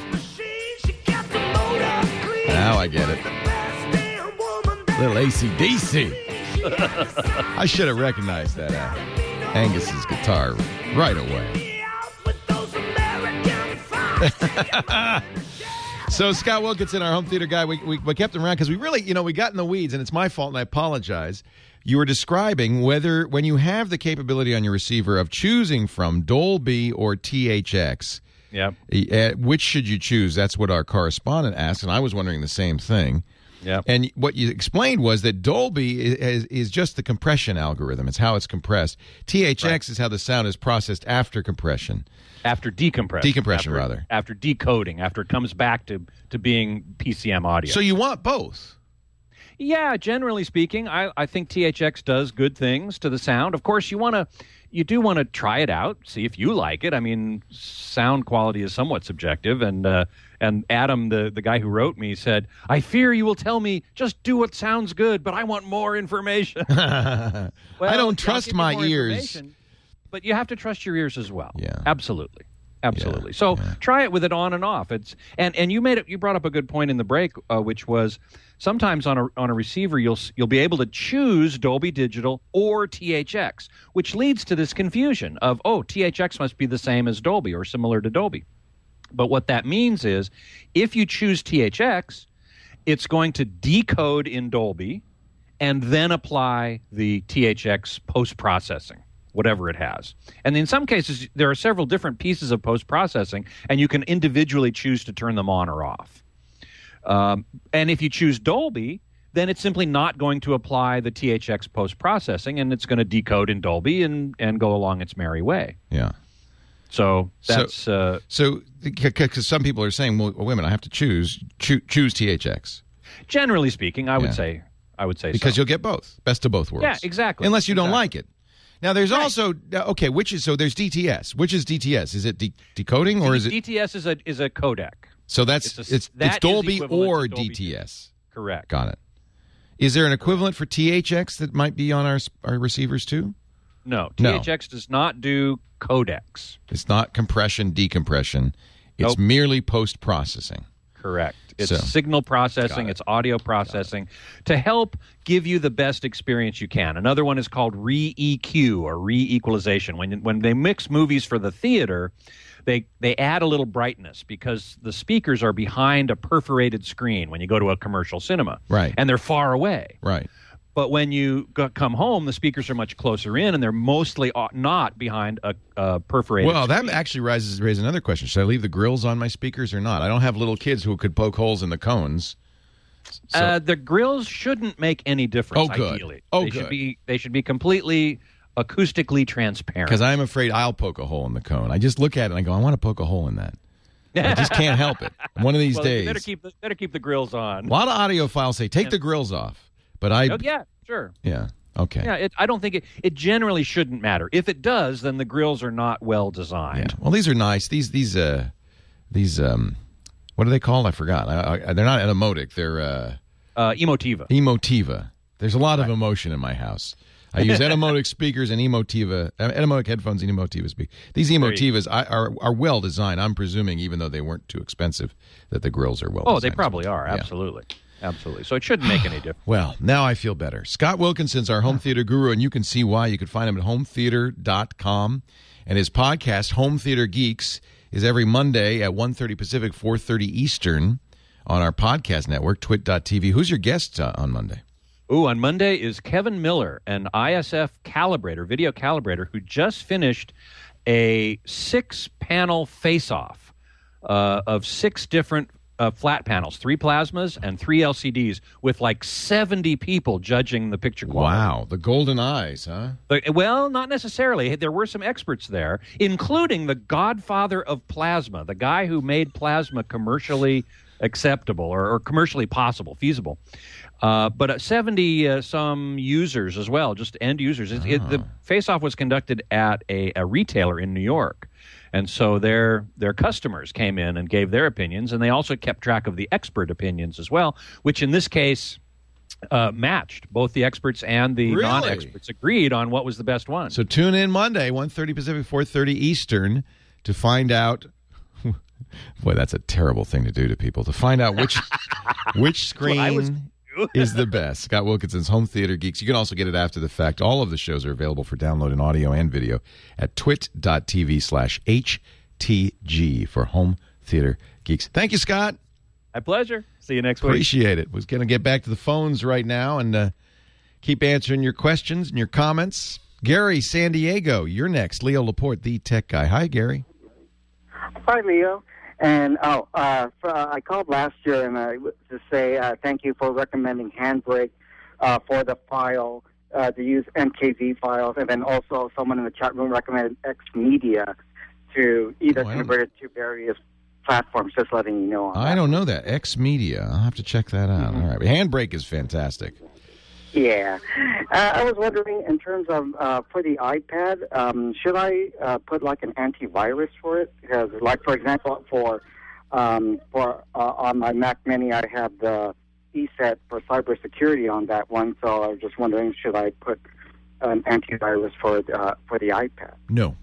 Now I get it. Little AC/DC. I should have recognized that Angus's guitar right away. So Scott Wilkinson, our home theater guy, we kept him around because we really, we got in the weeds, and it's my fault, and I apologize. You were describing whether, when you have the capability on your receiver of choosing from Dolby or THX, Yep. which should you choose? That's what our correspondent asked, and I was wondering the same thing. Yep. And what you explained was that Dolby is just the compression algorithm. It's how it's compressed. THX is how the sound is processed after compression. After decompression. Decompression, rather. After decoding, after it comes back to being PCM audio. So you want both. Yeah, generally speaking, I think THX does good things to the sound. Of course, you want to you do want to try it out, see if you like it. I mean, sound quality is somewhat subjective, and Adam, the guy who wrote me, said, "I fear you will tell me just do what sounds good, but I want more information." I don't trust my ears. But you have to trust your ears as well. Yeah, absolutely. So try it with it on and off. It's and you brought up a good point in the break, which was sometimes on a receiver you'll be able to choose Dolby Digital or THX, which leads to this confusion of THX must be the same as Dolby or similar to Dolby. But what that means is if you choose THX, it's going to decode in Dolby and then apply the THX post-processing, whatever it has. And in some cases, there are several different pieces of post-processing, and you can individually choose to turn them on or off. And if you choose Dolby, then it's simply not going to apply the THX post-processing, and it's going to decode in Dolby and go along its merry way. Yeah. So that's... So, because some people are saying, well, wait a minute, I have to choose THX. Generally speaking, I would say because you'll get both. Best of both worlds. Yeah, exactly. Unless you don't like it. Now, there's also there's DTS. Which is DTS? Is it decoding or is it DTS is a codec? So it's Dolby or DTS. Correct. Got it. Is there an equivalent for THX that might be on our receivers too? No, THX does not do codecs. It's not compression, decompression. It's merely post-processing. Correct. It's signal processing, it's audio processing to help give you the best experience you can. Another one is called re-EQ or re-equalization. When they mix movies for the theater, they add a little brightness because the speakers are behind a perforated screen when you go to a commercial cinema. Right. And they're far away. Right. But when you come home, the speakers are much closer in, and they're mostly not behind a perforated screen. That actually raises another question. Should I leave the grills on my speakers or not? I don't have little kids who could poke holes in the cones. So. The grills shouldn't make any difference, ideally. They should be completely acoustically transparent. Because I'm afraid I'll poke a hole in the cone. I just look at it and I go, I want to poke a hole in that. I just can't help it. One of these days. You better keep the grills on. A lot of audiophiles say, take the grills off. But yeah, sure. Yeah, okay. Yeah, I don't think it generally shouldn't matter. If it does, then the grills are not well designed. Yeah. Well, these are nice. These what are they called? I forgot. They're not Etymotic. They're Emotiva. Emotiva. There's a lot of emotion in my house. I use Etymotic speakers and Etymotic headphones and Emotiva speakers. These Emotivas are well designed. I'm presuming, even though they weren't too expensive, that the grills are well designed. Oh, they probably are. Yeah. Absolutely. Absolutely. So it shouldn't make any difference. Well, now I feel better. Scott Wilkinson's our home theater guru, and you can see why. You can find him at hometheater.com. And his podcast, Home Theater Geeks, is every Monday at 1:30 Pacific, 4:30 Eastern on our podcast network, twit.tv. Who's your guest on Monday? On Monday is Kevin Miller, an ISF calibrator, video calibrator, who just finished a 6-panel face-off of 6 different flat panels, 3 plasmas and 3 LCDs, with like 70 people judging the picture quality. Wow, the golden eyes, huh? Well, not necessarily. There were some experts there, including the godfather of plasma, the guy who made plasma commercially acceptable or commercially possible, feasible. But 70 some users as well, just end users. The face-off was conducted at a retailer in New York. And so their customers came in and gave their opinions, and they also kept track of the expert opinions as well, which in this case matched. Both the experts and the non-experts agreed on what was the best one. So tune in Monday, 1:30 Pacific, 4:30 Eastern, to find out. Boy, that's a terrible thing to do to people, to find out which screen is the best. Scott Wilkinson's Home Theater Geeks. You can also get it after the fact. All of the shows are available for download in audio and video at twit.tv/HTG for Home Theater Geeks. Thank you, Scott. My pleasure. See you next week. Appreciate it. We're going to get back to the phones right now and keep answering your questions and your comments. Gary, San Diego, you're next. Leo Laporte, the tech guy. Hi, Gary. Hi, Leo. And I called last year to say thank you for recommending Handbrake for the file, to use MKV files. And then also someone in the chat room recommended XMedia to either convert it to various platforms, just letting you know. I don't know that. XMedia. I'll have to check that out. All right. But Handbrake is fantastic. Yeah. I was wondering, in terms of for the iPad, should I put like an antivirus for it? Because, like, for example, for on my Mac Mini, I have the ESET for cybersecurity on that one. So I was just wondering, should I put an antivirus for the iPad? No.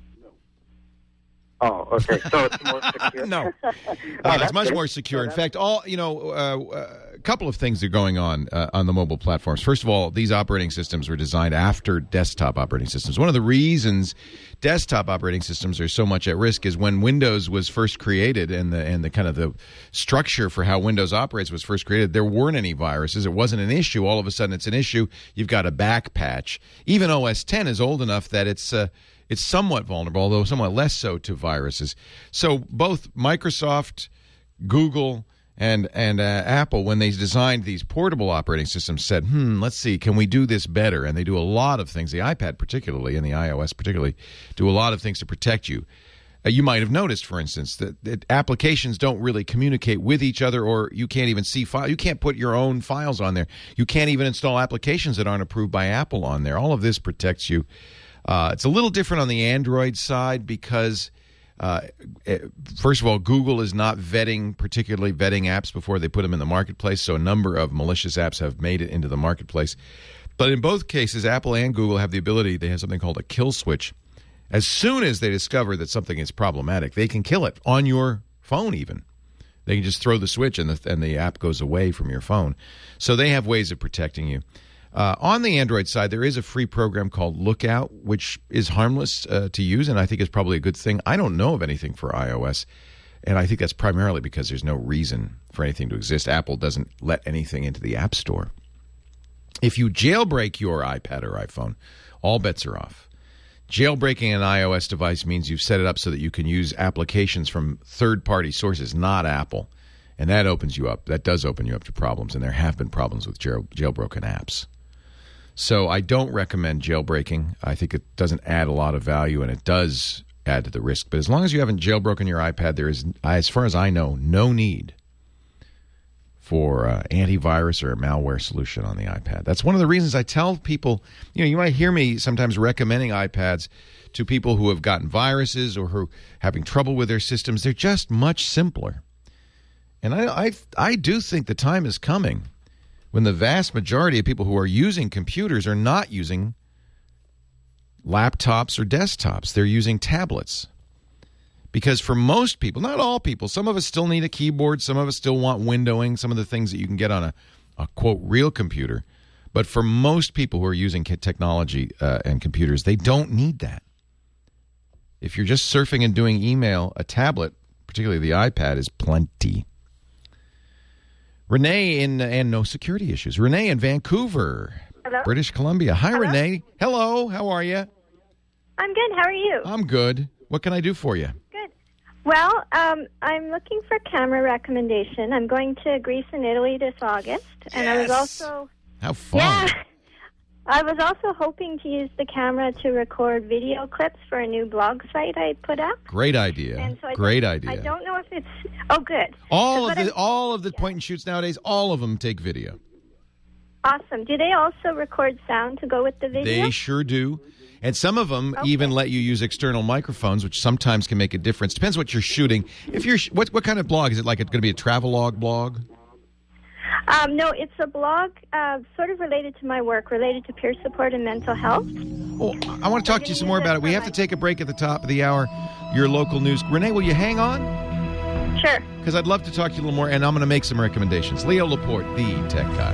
Oh, okay. So it's more secure. No, it's much more secure. In fact, a couple of things are going on the mobile platforms. First of all, these operating systems were designed after desktop operating systems. One of the reasons desktop operating systems are so much at risk is when Windows was first created and the kind of the structure for how Windows operates was first created, there weren't any viruses. It wasn't an issue. All of a sudden, it's an issue. You've got a back patch. Even OS X is old enough that it's somewhat vulnerable, although somewhat less so to viruses. So both Microsoft, Google, and Apple, when they designed these portable operating systems, said, let's see, can we do this better? And they do a lot of things, the iPad particularly, and the iOS particularly, do a lot of things to protect you. You might have noticed, for instance, that applications don't really communicate with each other, or you can't even see files. You can't put your own files on there. You can't even install applications that aren't approved by Apple on there. All of this protects you. It's a little different on the Android side because, first of all, Google is not particularly vetting apps before they put them in the marketplace, so a number of malicious apps have made it into the marketplace. But in both cases, Apple and Google have the ability, they have something called a kill switch. As soon as they discover that something is problematic, they can kill it on your phone even. They can just throw the switch and the app goes away from your phone. So they have ways of protecting you. On the Android side, there is a free program called Lookout, which is harmless to use, and I think is probably a good thing. I don't know of anything for iOS, and I think that's primarily because there's no reason for anything to exist. Apple doesn't let anything into the App Store. If you jailbreak your iPad or iPhone, all bets are off. Jailbreaking an iOS device means you've set it up so that you can use applications from third-party sources, not Apple, and that opens you up. That does open you up to problems, and there have been problems with jailbroken apps. So I don't recommend jailbreaking. I think it doesn't add a lot of value, and it does add to the risk. But as long as you haven't jailbroken your iPad, there is, as far as I know, no need for antivirus or a malware solution on the iPad. That's one of the reasons I tell people, you might hear me sometimes recommending iPads to people who have gotten viruses or who are having trouble with their systems. They're just much simpler. And I do think the time is coming when the vast majority of people who are using computers are not using laptops or desktops. They're using tablets. Because for most people, not all people, some of us still need a keyboard, some of us still want windowing, some of the things that you can get on a quote, real computer. But for most people who are using technology and computers, they don't need that. If you're just surfing and doing email, a tablet, particularly the iPad, is plenty. Renee and no security issues. Renee in Vancouver, Hello? British Columbia. Hi, Hello? Renee. Hello. How are you? I'm good. How are you? I'm good. What can I do for you? Good. Well, I'm looking for camera recommendation. I'm going to Greece and Italy this August, and I was also How fun. yeah. I was also hoping to use the camera to record video clips for a new blog site I put up. Great idea. And so Great idea. I don't know if it's good. All of the point and shoots nowadays, all of them take video. Awesome. Do they also record sound to go with the video? They sure do. And some of them even let you use external microphones, which sometimes can make a difference. Depends what you're shooting. If you're what kind of blog is it? Like it's going to be a travelogue blog? No, it's a blog sort of related to my work, related to peer support and mental health. Oh, I want to talk to you some more about it. We have to take a break at the top of the hour. Your local news. Renee, will you hang on? Sure. Because I'd love to talk to you a little more, and I'm going to make some recommendations. Leo Laporte, the tech guy.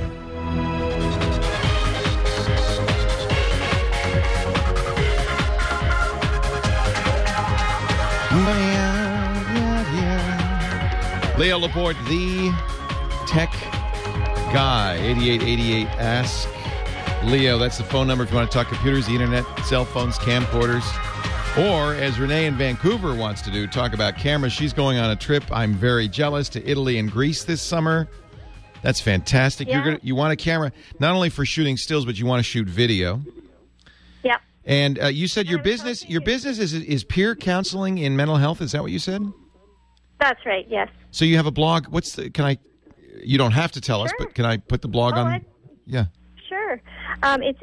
Leo Laporte, the tech guy. 8888 Ask Leo. That's the phone number if you want to talk computers, the internet, cell phones, camcorders. Or, as Renee in Vancouver wants to do, talk about cameras. She's going on a trip. I'm very jealous, to Italy and Greece this summer. That's fantastic. Yeah. You want a camera not only for shooting stills, but you want to shoot video. Yep. And you said your business is peer counseling in mental health. Is that what you said? That's right, yes. So you have a blog. You don't have to tell us, but can I put the blog on? Yeah. Sure. Sure. It's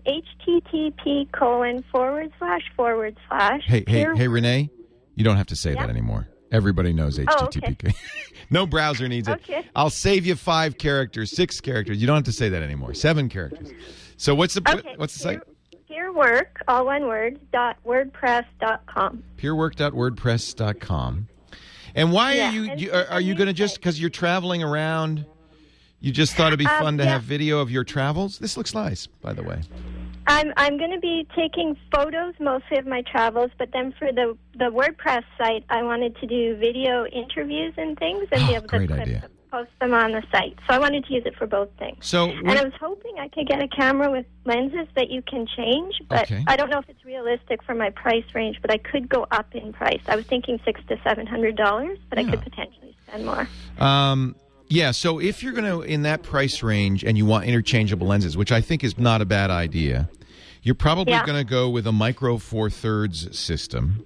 http:// Hey, Renee, you don't have to say that anymore. Everybody knows HTTP. Oh, okay. No browser needs it. Okay. I'll save you 5 characters, 6 characters. You don't have to say that anymore. 7 characters. So what's the site? Purework, all one word, .wordpress.com. Purework.wordpress.com. And why are you going to just, because you're traveling around, you just thought it'd be fun to have video of your travels? This looks nice, by the way. I'm going to be taking photos mostly of my travels, but then for the WordPress site, I wanted to do video interviews and things and be able to post them on the site. So I wanted to use it for both things. And I was hoping I could get a camera with lenses that you can change, but I don't know if it's realistic for my price range, but I could go up in price. I was thinking $600 to $700, but I could potentially spend more. Yeah, so if you're going to, in that price range, and you want interchangeable lenses, which I think is not a bad idea, you're probably going to go with a Micro Four Thirds system.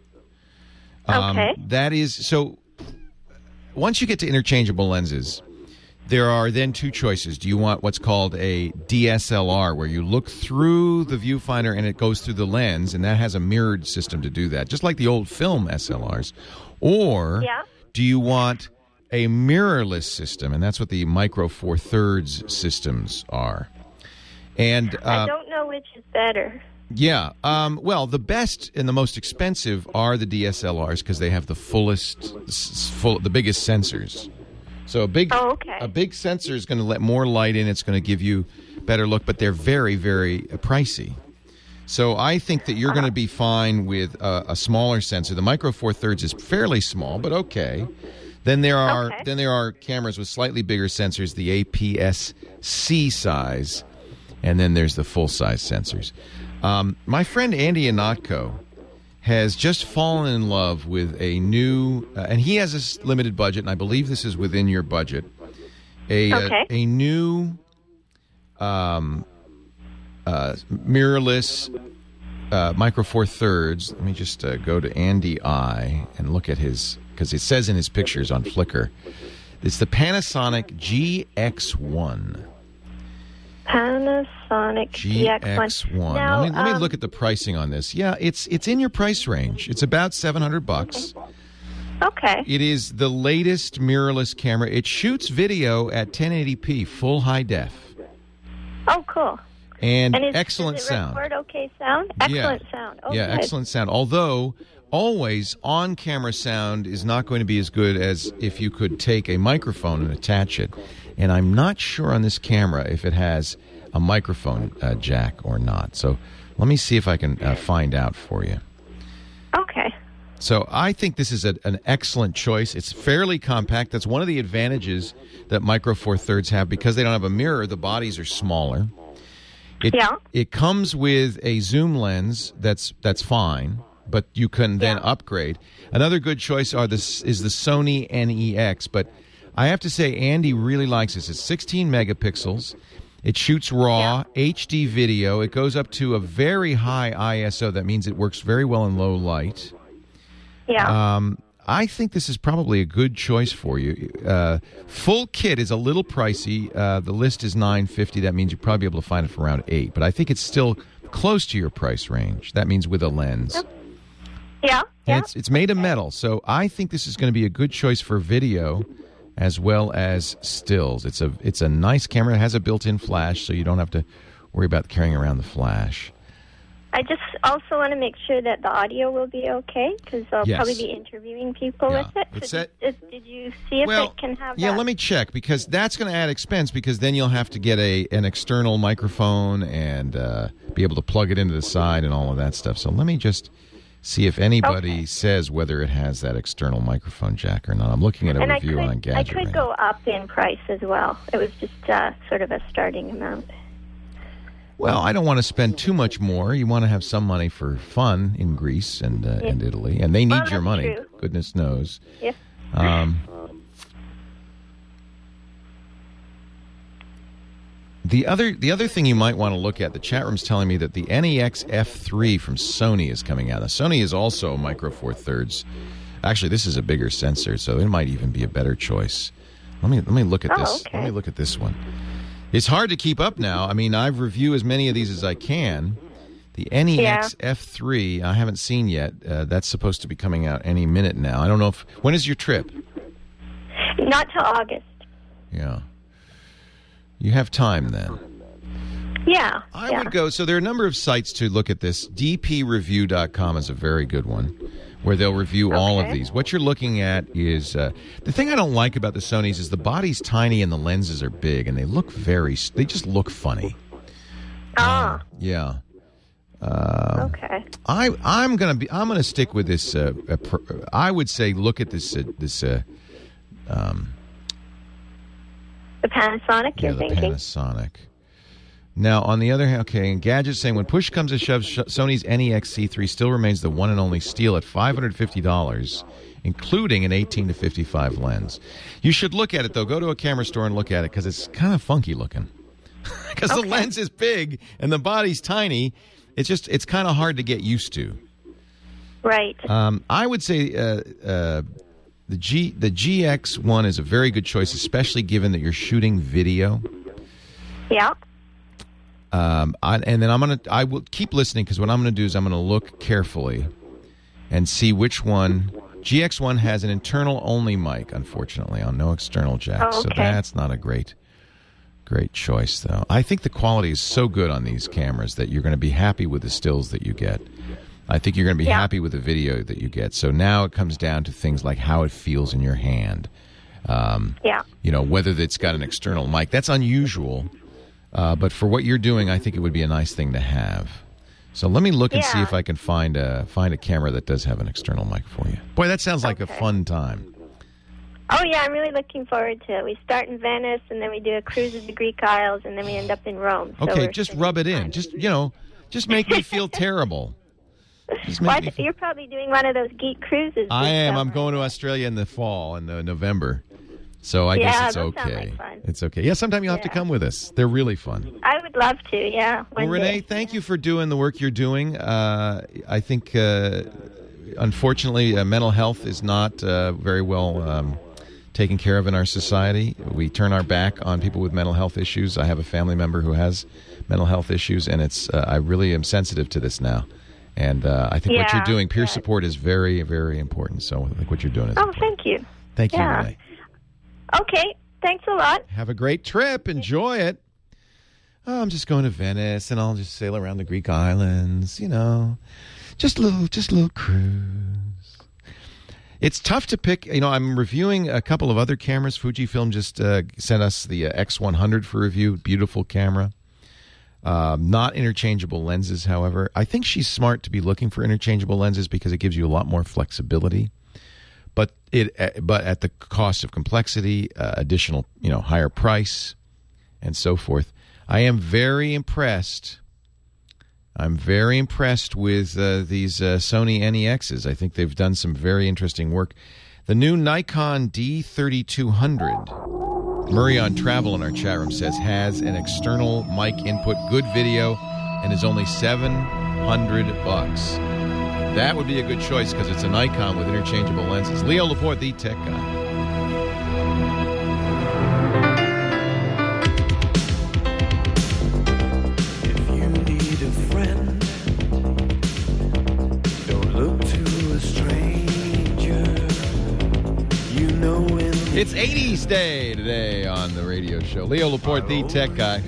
That is, so once you get to interchangeable lenses, there are then 2 choices. Do you want what's called a DSLR, where you look through the viewfinder and it goes through the lens, and that has a mirrored system to do that, just like the old film SLRs? Or do you want a mirrorless system, and that's what the Micro Four Thirds systems are. And I don't know which is better. Yeah. Well, the best and the most expensive are the DSLRs because they have the the biggest sensors. So a big sensor is going to let more light in. It's going to give you better look, but they're very, very pricey. So I think that you're going to be fine with a smaller sensor. The Micro Four Thirds is fairly small, but okay. Then there are cameras with slightly bigger sensors, the APS-C size, and then there's the full-size sensors. My friend Andy Anatko has just fallen in love with a new, and he has a limited budget, and I believe this is within your budget, a new mirrorless Micro Four Thirds. Let me just go to Andy I and look at his, because it says in his pictures on Flickr. It's the Panasonic GX1. Panasonic GX1. Now, let me look at the pricing on this. Yeah, it's in your price range. It's about $700. Okay. It is the latest mirrorless camera. It shoots video at 1080p, full high def. Oh, cool. And excellent sound. Record okay sound? Excellent sound. Oh, yeah, good. Excellent sound. Although, always on-camera sound is not going to be as good as if you could take a microphone and attach it. And I'm not sure on this camera if it has a microphone jack or not. So let me see if I can find out for you. Okay. So I think this is an excellent choice. It's fairly compact. That's one of the advantages that Micro Four Thirds have. Because they don't have a mirror, the bodies are smaller. It comes with a zoom lens that's fine, but you can then upgrade. Another good choice is the Sony NEX, but I have to say Andy really likes this. It's 16 megapixels. It shoots raw HD video. It goes up to a very high ISO. That means it works very well in low light. Yeah. I think this is probably a good choice for you. Full kit is a little pricey. The list is $950. That means you'll probably be able to find it for around $8. But I think it's still close to your price range. That means with a lens. Yeah. And it's made of metal, so I think this is going to be a good choice for video as well as stills. It's a nice camera. It has a built-in flash, so you don't have to worry about carrying around the flash. I just also want to make sure that the audio will be okay, because I'll probably be interviewing people with it. Did you see if it can have that? Yeah, let me check, because that's going to add expense, because then you'll have to get an external microphone and be able to plug it into the side and all of that stuff. So let me just see if anybody says whether it has that external microphone jack or not. I'm looking at a review on Gadget. I could go up in price as well. It was just sort of a starting amount. Well, I don't want to spend too much more. You want to have some money for fun in Greece and Italy, and they need your money. True. Goodness knows. Yeah. The other thing you might want to look at, the chat room's telling me that the NEX F3 from Sony is coming out. Now, Sony is also a Micro Four Thirds. Actually, this is a bigger sensor, so it might even be a better choice. Let me look at this. Okay. Let me look at this one. It's hard to keep up now. I mean, I've reviewed as many of these as I can. The NEX F3, I haven't seen yet. That's supposed to be coming out any minute now. I don't know when is your trip? Not till August. Yeah. You have time then. Yeah. I would go. So there are a number of sites to look at this. dpreview.com is a very good one where they'll review all of these. What you're looking at is the thing I don't like about the Sonys is the body's tiny and the lenses are big and they just look funny. Yeah. Okay. I'm gonna stick with this. I would say look at this. The Panasonic. You're thinking? The Panasonic. Now, on the other hand, okay, and Gadget's saying when push comes to shove, Sony's NEX C3 still remains the one and only steal at $550, including an 18 to 55 lens. You should look at it though. Go to a camera store and look at it because it's kind of funky looking. Because the lens is big and the body's tiny. It's kind of hard to get used to. Right. I would say the GX1 is a very good choice, especially given that you're shooting video. Yeah. And then I will keep listening because what I'm going to do is I'm going to look carefully and see which one. GX1 has an internal only mic, unfortunately, on no external jack. So that's not a great choice, though. I think the quality is so good on these cameras that you're going to be happy with the stills that you get. I think you're going to be happy with the video that you get. So now it comes down to things like how it feels in your hand. You know, whether it's got an external mic. That's unusual. But for what you're doing, I think it would be a nice thing to have. So let me look and see if I can find a camera that does have an external mic for you. Boy, that sounds like a fun time. Oh, yeah, I'm really looking forward to it. We start in Venice, and then we do a cruise of the Greek Isles, and then we end up in Rome. Okay, just rub it in. Just make me feel terrible. You're probably doing one of those geek cruises. I am. I'm going to Australia in the fall, in November. So I guess it's okay. Like fun. It's okay. Yeah, sometime you'll have to come with us. They're really fun. I would love to, yeah. Well, Renee, thank you for doing the work you're doing. I think, unfortunately, mental health is not very well taken care of in our society. We turn our back on people with mental health issues. I have a family member who has mental health issues, and I really am sensitive to this now. And I think what you're doing, peer support, is very, very important. So I think what you're doing is important. Thank you. Thank you, Renee. Okay, thanks a lot. Have a great trip. Enjoy it. Oh, I'm just going to Venice, and I'll just sail around the Greek islands, just a little cruise. It's tough to pick. I'm reviewing a couple of other cameras. Fujifilm just sent us the X100 for review. Beautiful camera. Not interchangeable lenses, however. I think she's smart to be looking for interchangeable lenses because it gives you a lot more flexibility. But at the cost of complexity, additional, higher price, and so forth. I am very impressed. I'm very impressed with these Sony NEXs. I think they've done some very interesting work. The new Nikon D3200, Murray on Travel in our chat room says, has an external mic input, good video, and is only $700. That would be a good choice because it's a Nikon with interchangeable lenses. Leo Laporte, the tech guy. If you need a friend, don't look to a stranger. It's 80s Day today on the radio show. Leo Laporte, the tech guy.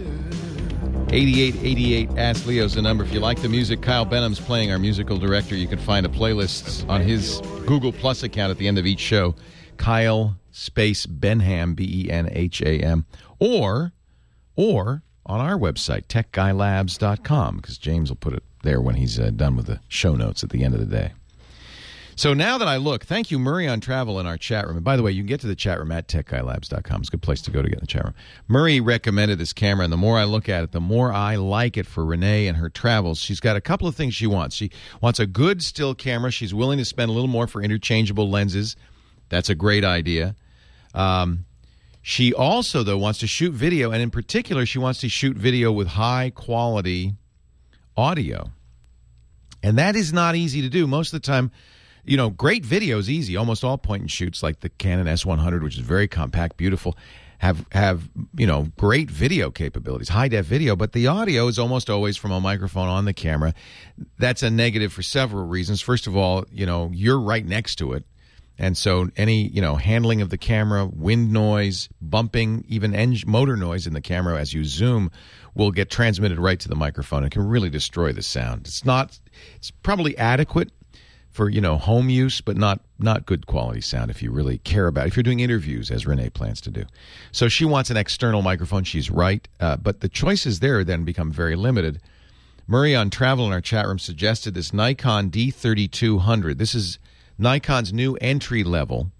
8888 Ask Leo's the number. If you like the music, Kyle Benham's playing, our musical director. You can find a playlist on his Google Plus account at the end of each show. Kyle space Benham, Benham. Or on our website, techguylabs.com, because James will put it there when he's done with the show notes at the end of the day. So now that I look, thank you, Murray on Travel, in our chat room. And by the way, you can get to the chat room at techguylabs.com. It's a good place to go to get in the chat room. Murray recommended this camera, and the more I look at it, the more I like it for Renee and her travels. She's got a couple of things she wants. She wants a good still camera. She's willing to spend a little more for interchangeable lenses. That's a great idea. She also, though, wants to shoot video, and in particular, she wants to shoot video with high-quality audio. And that is not easy to do. Most of the time, you know, great video is easy. Almost all point-and-shoots, like the Canon S100, which is very compact, beautiful. have great video capabilities, high def video, but the audio is almost always from a microphone on the camera. That's a negative for several reasons. First of all, you're right next to it. And so any, handling of the camera, wind noise, bumping, even motor noise in the camera as you zoom will get transmitted right to the microphone and can really destroy the sound. It's probably adequate for, home use, but not good quality sound if you really care about it, if you're doing interviews, as Renee plans to do. So she wants an external microphone. She's right. But the choices there then become very limited. Murray on Travel in our chat room suggested this Nikon D3200. This is Nikon's new entry level,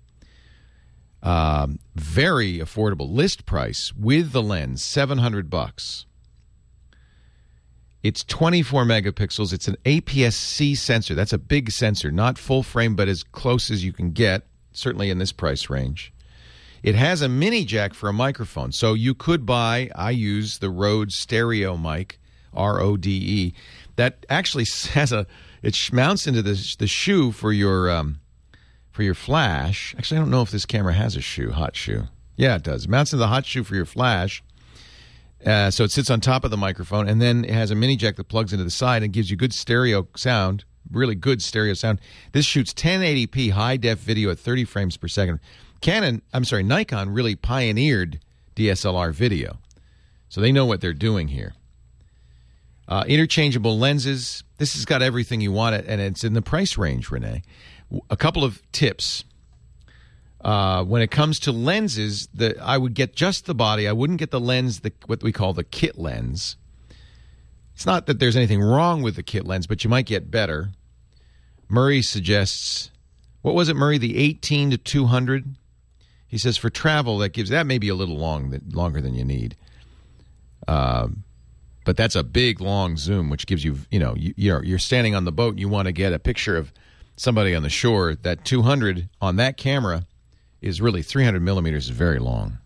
very affordable list price with the lens, $700. It's 24 megapixels. It's an APS-C sensor. That's a big sensor, not full frame, but as close as you can get, certainly in this price range. It has a mini jack for a microphone, so you could buy, I use the Rode Stereo mic, RODE, that actually has it mounts into the shoe for your flash. Actually, I don't know if this camera has a hot shoe. Yeah, it does. It mounts into the hot shoe for your flash. So it sits on top of the microphone, and then it has a mini jack that plugs into the side and gives you good stereo sound, really good stereo sound. This shoots 1080p high-def video at 30 frames per second. Nikon really pioneered DSLR video, so they know what they're doing here. Interchangeable lenses. This has got everything you want, and it's in the price range, Renee. A couple of tips. When it comes to lenses, I would get just the body. I wouldn't get the lens, what we call the kit lens. It's not that there's anything wrong with the kit lens, but you might get better. Murray suggests, what was it, Murray? The 18 to 200? He says for travel, that may be a little longer than you need. But that's a big, long zoom, which gives you, you're standing on the boat and you want to get a picture of somebody on the shore. That 200 on that camera is really 300 millimeters, is very long.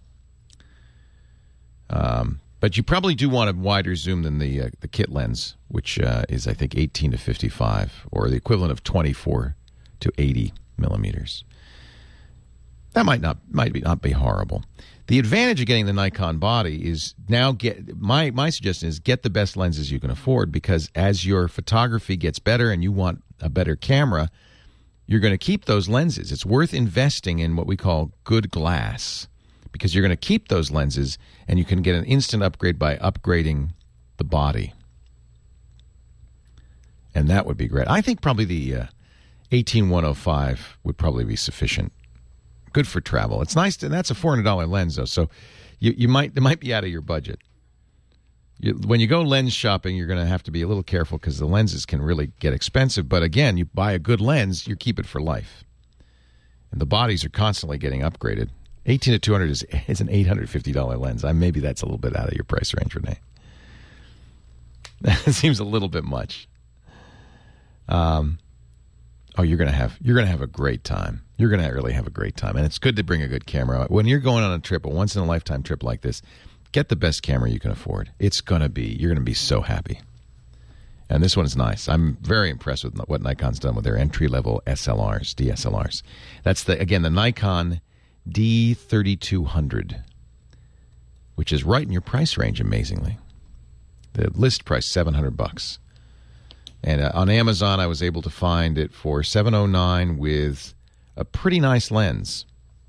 But you probably do want a wider zoom than the kit lens, which is, I think, 18 to 55, or the equivalent of 24 to 80 millimeters. That might not be horrible. The advantage of getting the Nikon body is now my suggestion is get the best lenses you can afford, because as your photography gets better and you want a better camera, you're going to keep those lenses. It's worth investing in what we call good glass, because you're going to keep those lenses and you can get an instant upgrade by upgrading the body. And that would be great. I think probably the 18105 would probably be sufficient. Good for travel. It's nice, and that's a $400 lens, though, so it might be out of your budget. When you go lens shopping, you're going to have to be a little careful because the lenses can really get expensive. But again, you buy a good lens, you keep it for life. And the bodies are constantly getting upgraded. 18 to 200 is an $850 lens. Maybe that's a little bit out of your price range, Renee. That seems a little bit much. You're gonna have a great time. You're gonna really have a great time, and it's good to bring a good camera. When you're going on a trip, a once in a lifetime trip like this, get the best camera you can afford. You're gonna be so happy. And this one's nice. I'm very impressed with what Nikon's done with their entry level DSLRs. That's the Nikon D3200, which is right in your price range. Amazingly, the list price $700. And on Amazon, I was able to find it for $709 with a pretty nice lens.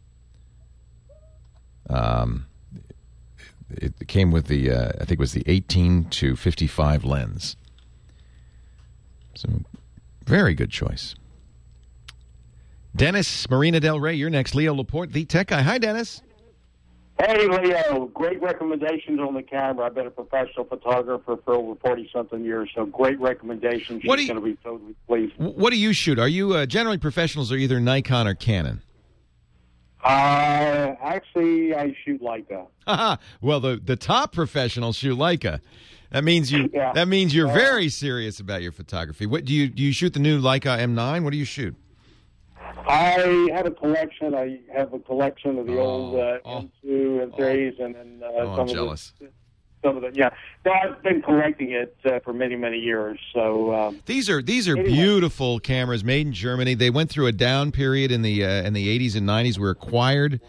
It came with the, I think it was the 18 to 55 lens. So, very good choice. Dennis, Marina Del Rey, you're next. Leo Laporte, the tech guy. Hi, Dennis. Hey, Leo. Great recommendations on the camera. I've been a professional photographer for over 40-something years, so great recommendations. She's going to be totally pleased. What do you shoot? Are you generally professionals are either Nikon or Canon? Actually, I shoot Leica. Well, the top professionals shoot Leica. That means you're very serious about your photography. What do you shoot the new Leica M9? What do you shoot? I have a collection. I have a collection of the old M2 and 3s, and then some of the. Yeah, so I've been collecting it for many, many years. So these are beautiful cameras made in Germany. They went through a down period in the 80s and 90s. Were acquired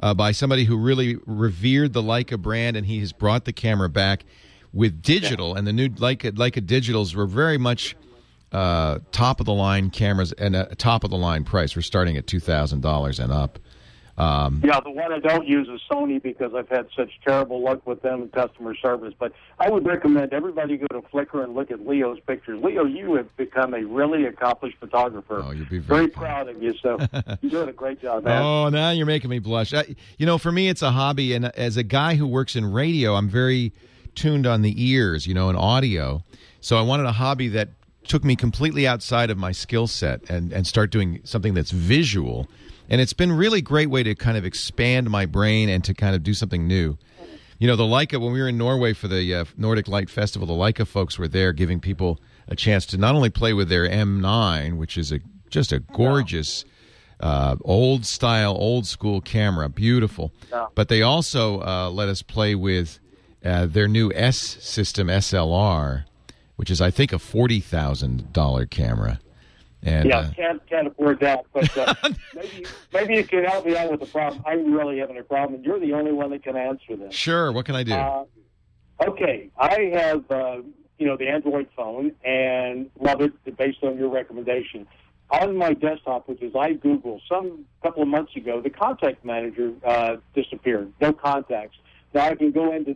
by somebody who really revered the Leica brand, and he has brought the camera back with digital. And the new Leica Digitals were very much top-of-the-line cameras and a top-of-the-line price. We're starting at $2,000 and up. The one I don't use is Sony because I've had such terrible luck with them in customer service. But I would recommend everybody go to Flickr and look at Leo's pictures. Leo, you have become a really accomplished photographer. Oh, you'd be very proud of you. So you're doing a great job, man. Oh, now you're making me blush. For me, it's a hobby. And as a guy who works in radio, I'm very tuned on the ears, and audio. So I wanted a hobby that took me completely outside of my skill set and start doing something that's visual. And it's been really a great way to kind of expand my brain and to kind of do something new. The Leica, when we were in Norway for the Nordic Light Festival, the Leica folks were there giving people a chance to not only play with their M9, which is just a gorgeous old-style, old-school camera, beautiful, but they also let us play with their new S system, SLR, which is, I think, a $40,000 camera. And, can't afford that. But maybe you can help me out with the problem. I'm really having a problem, and you're the only one that can answer this. Sure. What can I do? Okay. I have, the Android phone and love it based on your recommendation. On my desktop, which is iGoogle, couple of months ago, the contact manager disappeared. No contacts. Now I can go into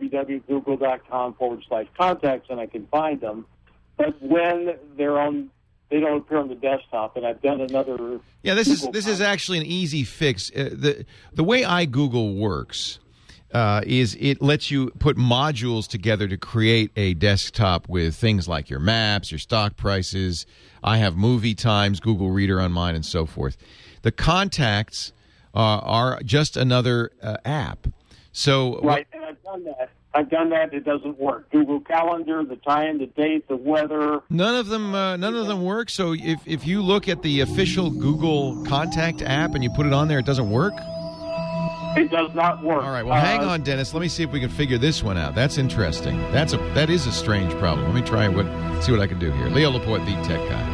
www.google.com/contacts and I can find them. But when they don't appear on the desktop, and I've done another. Yeah, this is actually an easy fix. The way iGoogle works is it lets you put modules together to create a desktop with things like your maps, your stock prices. I have movie times, Google Reader on mine, and so forth. The contacts are just another app. So right, and I've done that. It doesn't work. Google Calendar, the time, the date, the weather. None of them work. So if you look at the official Google Contact app and you put it on there, it doesn't work. It does not work. All right. Well, hang on, Dennis. Let me see if we can figure this one out. That's interesting. That is a strange problem. Let me try see what I can do here. Leo Laporte, the tech guy.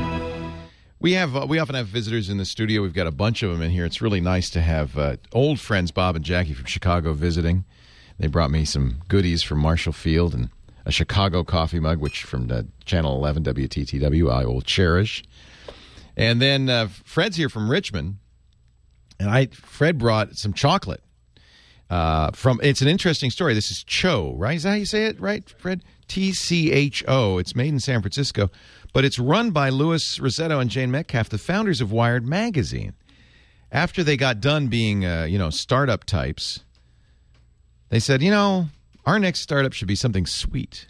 We often have visitors in the studio. We've got a bunch of them in here. It's really nice to have old friends Bob and Jackie from Chicago visiting. They brought me some goodies from Marshall Field and a Chicago coffee mug, which from Channel 11 WTTW I will cherish. And then Fred's here from Richmond, and Fred brought some chocolate. It's an interesting story. This is Cho, right? Is that how you say it, right, Fred? TCHO. It's made in San Francisco, but it's run by Louis Rossetto and Jane Metcalf, the founders of Wired magazine. After they got done being, startup types, they said, our next startup should be something sweet.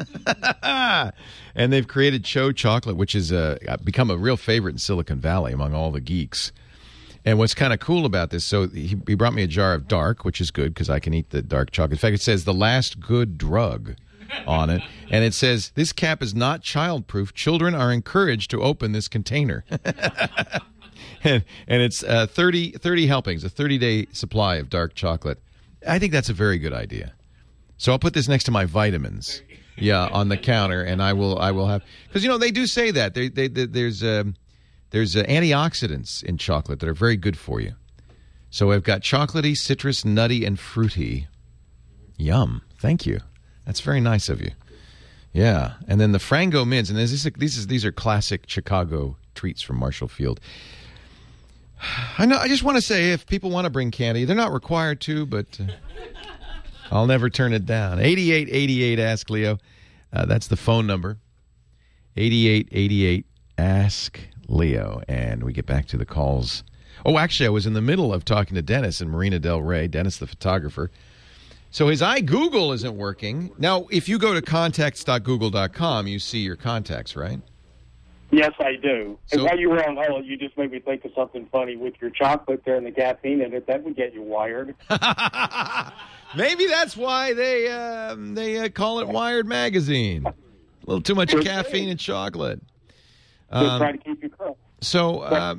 And they've created Cho Chocolate, which has become a real favorite in Silicon Valley among all the geeks. And what's kind of cool about this, so he brought me a jar of dark, which is good because I can eat the dark chocolate. In fact, it says the last good drug on it. And it says, this cap is not childproof. Children are encouraged to open this container. and it's 30 helpings, a 30-day supply of dark chocolate. I think that's a very good idea. So I'll put this next to my vitamins, on the counter, and I will have, because they do say that there's antioxidants in chocolate that are very good for you. So I've got chocolatey, citrus, nutty, and fruity. Yum! Thank you. That's very nice of you. Yeah, and then the Frango mints, and these are classic Chicago treats from Marshall Field. I just want to say, if people want to bring candy, they're not required to, but I'll never turn it down. 8888 Ask Leo. That's the phone number. 8888 Ask Leo. And we get back to the calls. Oh, actually, I was in the middle of talking to Dennis in Marina Del Rey, Dennis the photographer. So his iGoogle isn't working. Now, if you go to contacts.google.com, you see your contacts, right? Yes, I do. So, and while you were on hold, you just made me think of something funny with your chocolate there and the caffeine in it. That would get you wired. Maybe that's why they call it Wired Magazine. A little too much caffeine and chocolate. Just trying to keep you current. So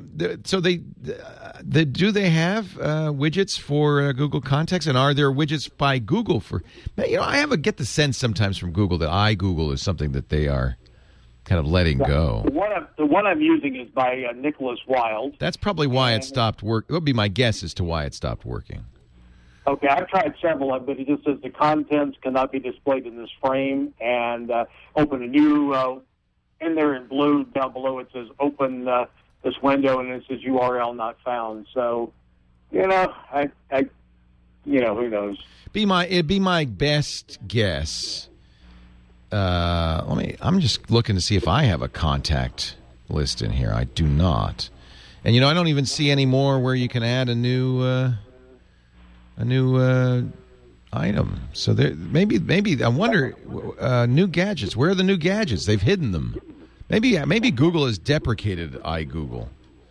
do they have widgets for Google Contacts, and are there widgets by Google for? I get the sense sometimes from Google that iGoogle is something that they are kind of letting go. The one I'm using is by Nicholas Wilde. That's probably why it stopped work. It would be my guess as to why it stopped working. Okay, I've tried several of them, but it just says the contents cannot be displayed in this frame, and open a new, in there in blue down below it says open this window, and it says URL not found. So, who knows? It'd be my best guess. I'm just looking to see if I have a contact list in here. I do not. And, I don't even see any more where you can add a new item. So there, maybe I wonder, new gadgets. Where are the new gadgets? They've hidden them. Maybe Google has deprecated iGoogle.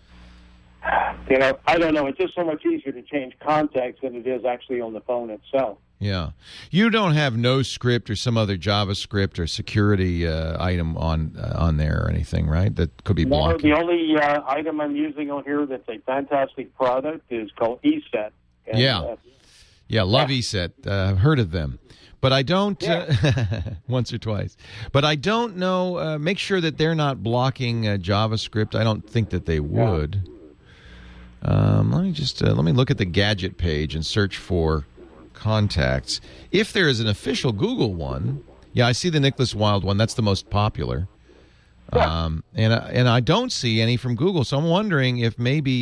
I don't know. It's just so much easier to change contacts than it is actually on the phone itself. Yeah. You don't have NoScript or some other JavaScript or security item on there or anything, right? That could be blocking. No, the only item I'm using on here that's a fantastic product is called ESET. And, love ESET. I've heard of them. But I don't, once or twice. But I don't know, make sure that they're not blocking JavaScript. I don't think that they would. Let me look at the gadget page and search for contacts. If there is an official Google one, I see the Nicholas Wilde one. That's the most popular. Yeah. And I don't see any from Google. So I'm wondering if maybe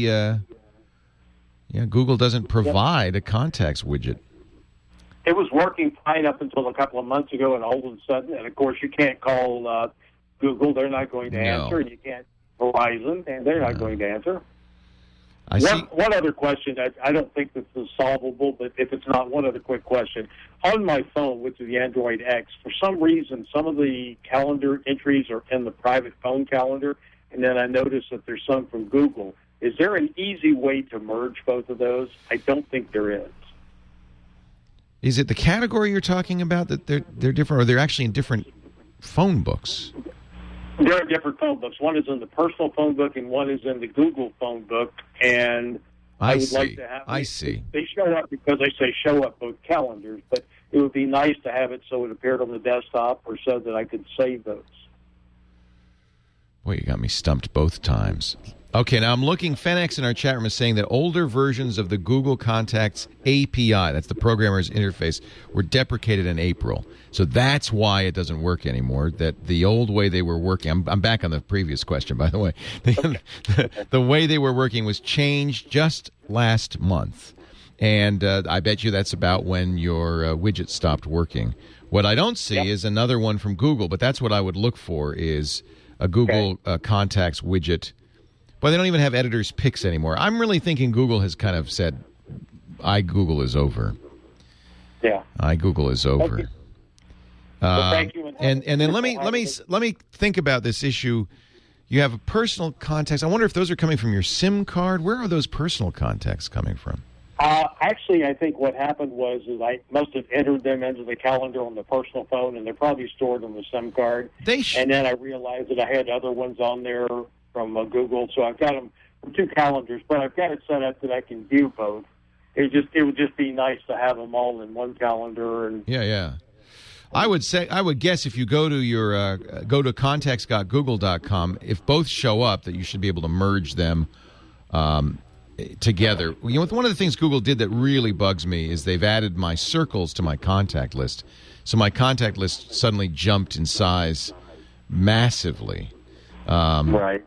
Google doesn't provide a contacts widget. It was working fine up until a couple of months ago, and all of a sudden, and of course you can't call Google. They're not going to answer, and you can't Verizon, and they're not going to answer. One other question. I don't think this is solvable, but if it's not, one other quick question. On my phone, which is the Android X, for some reason, some of the calendar entries are in the private phone calendar, and then I noticed that there's some from Google. Is there an easy way to merge both of those? I don't think there is. Is it the category you're talking about that they're different, or they're actually in different phone books? There are different phone books. One is in the personal phone book, and one is in the Google phone book. And I would like to have. I see. They show up because they say show up both calendars, but it would be nice to have it so it appeared on the desktop, or so that I could save those. Boy, you got me stumped both times. Okay, now I'm looking. FenX in our chat room is saying that older versions of the Google Contacts API, that's the programmer's interface, were deprecated in April. So that's why it doesn't work anymore. That the old way they were working, I'm back on the previous question, by the way. The way they were working was changed just last month. And I bet you that's about when your widget stopped working. What I don't see is another one from Google, but that's what I would look for, is a Google Contacts widget. But they don't even have editor's picks anymore. I'm really thinking Google has kind of said, iGoogle is over. Yeah. iGoogle is over. Okay. Well, thank you. And then let me think about this issue. You have a personal contacts. I wonder if those are coming from your SIM card. Where are those personal contacts coming from? Actually, I think what happened was I must have entered them into the calendar on the personal phone, and they're probably stored on the SIM card. And then I realized that I had other ones on there from Google, so I've got them from two calendars, but I've got it set up that I can view both. It would just be nice to have them all in one calendar. And I would guess if you go to your go to contacts.google.com, if both show up, that you should be able to merge them together. One of the things Google did that really bugs me is they've added my circles to my contact list. So my contact list suddenly jumped in size massively. Right.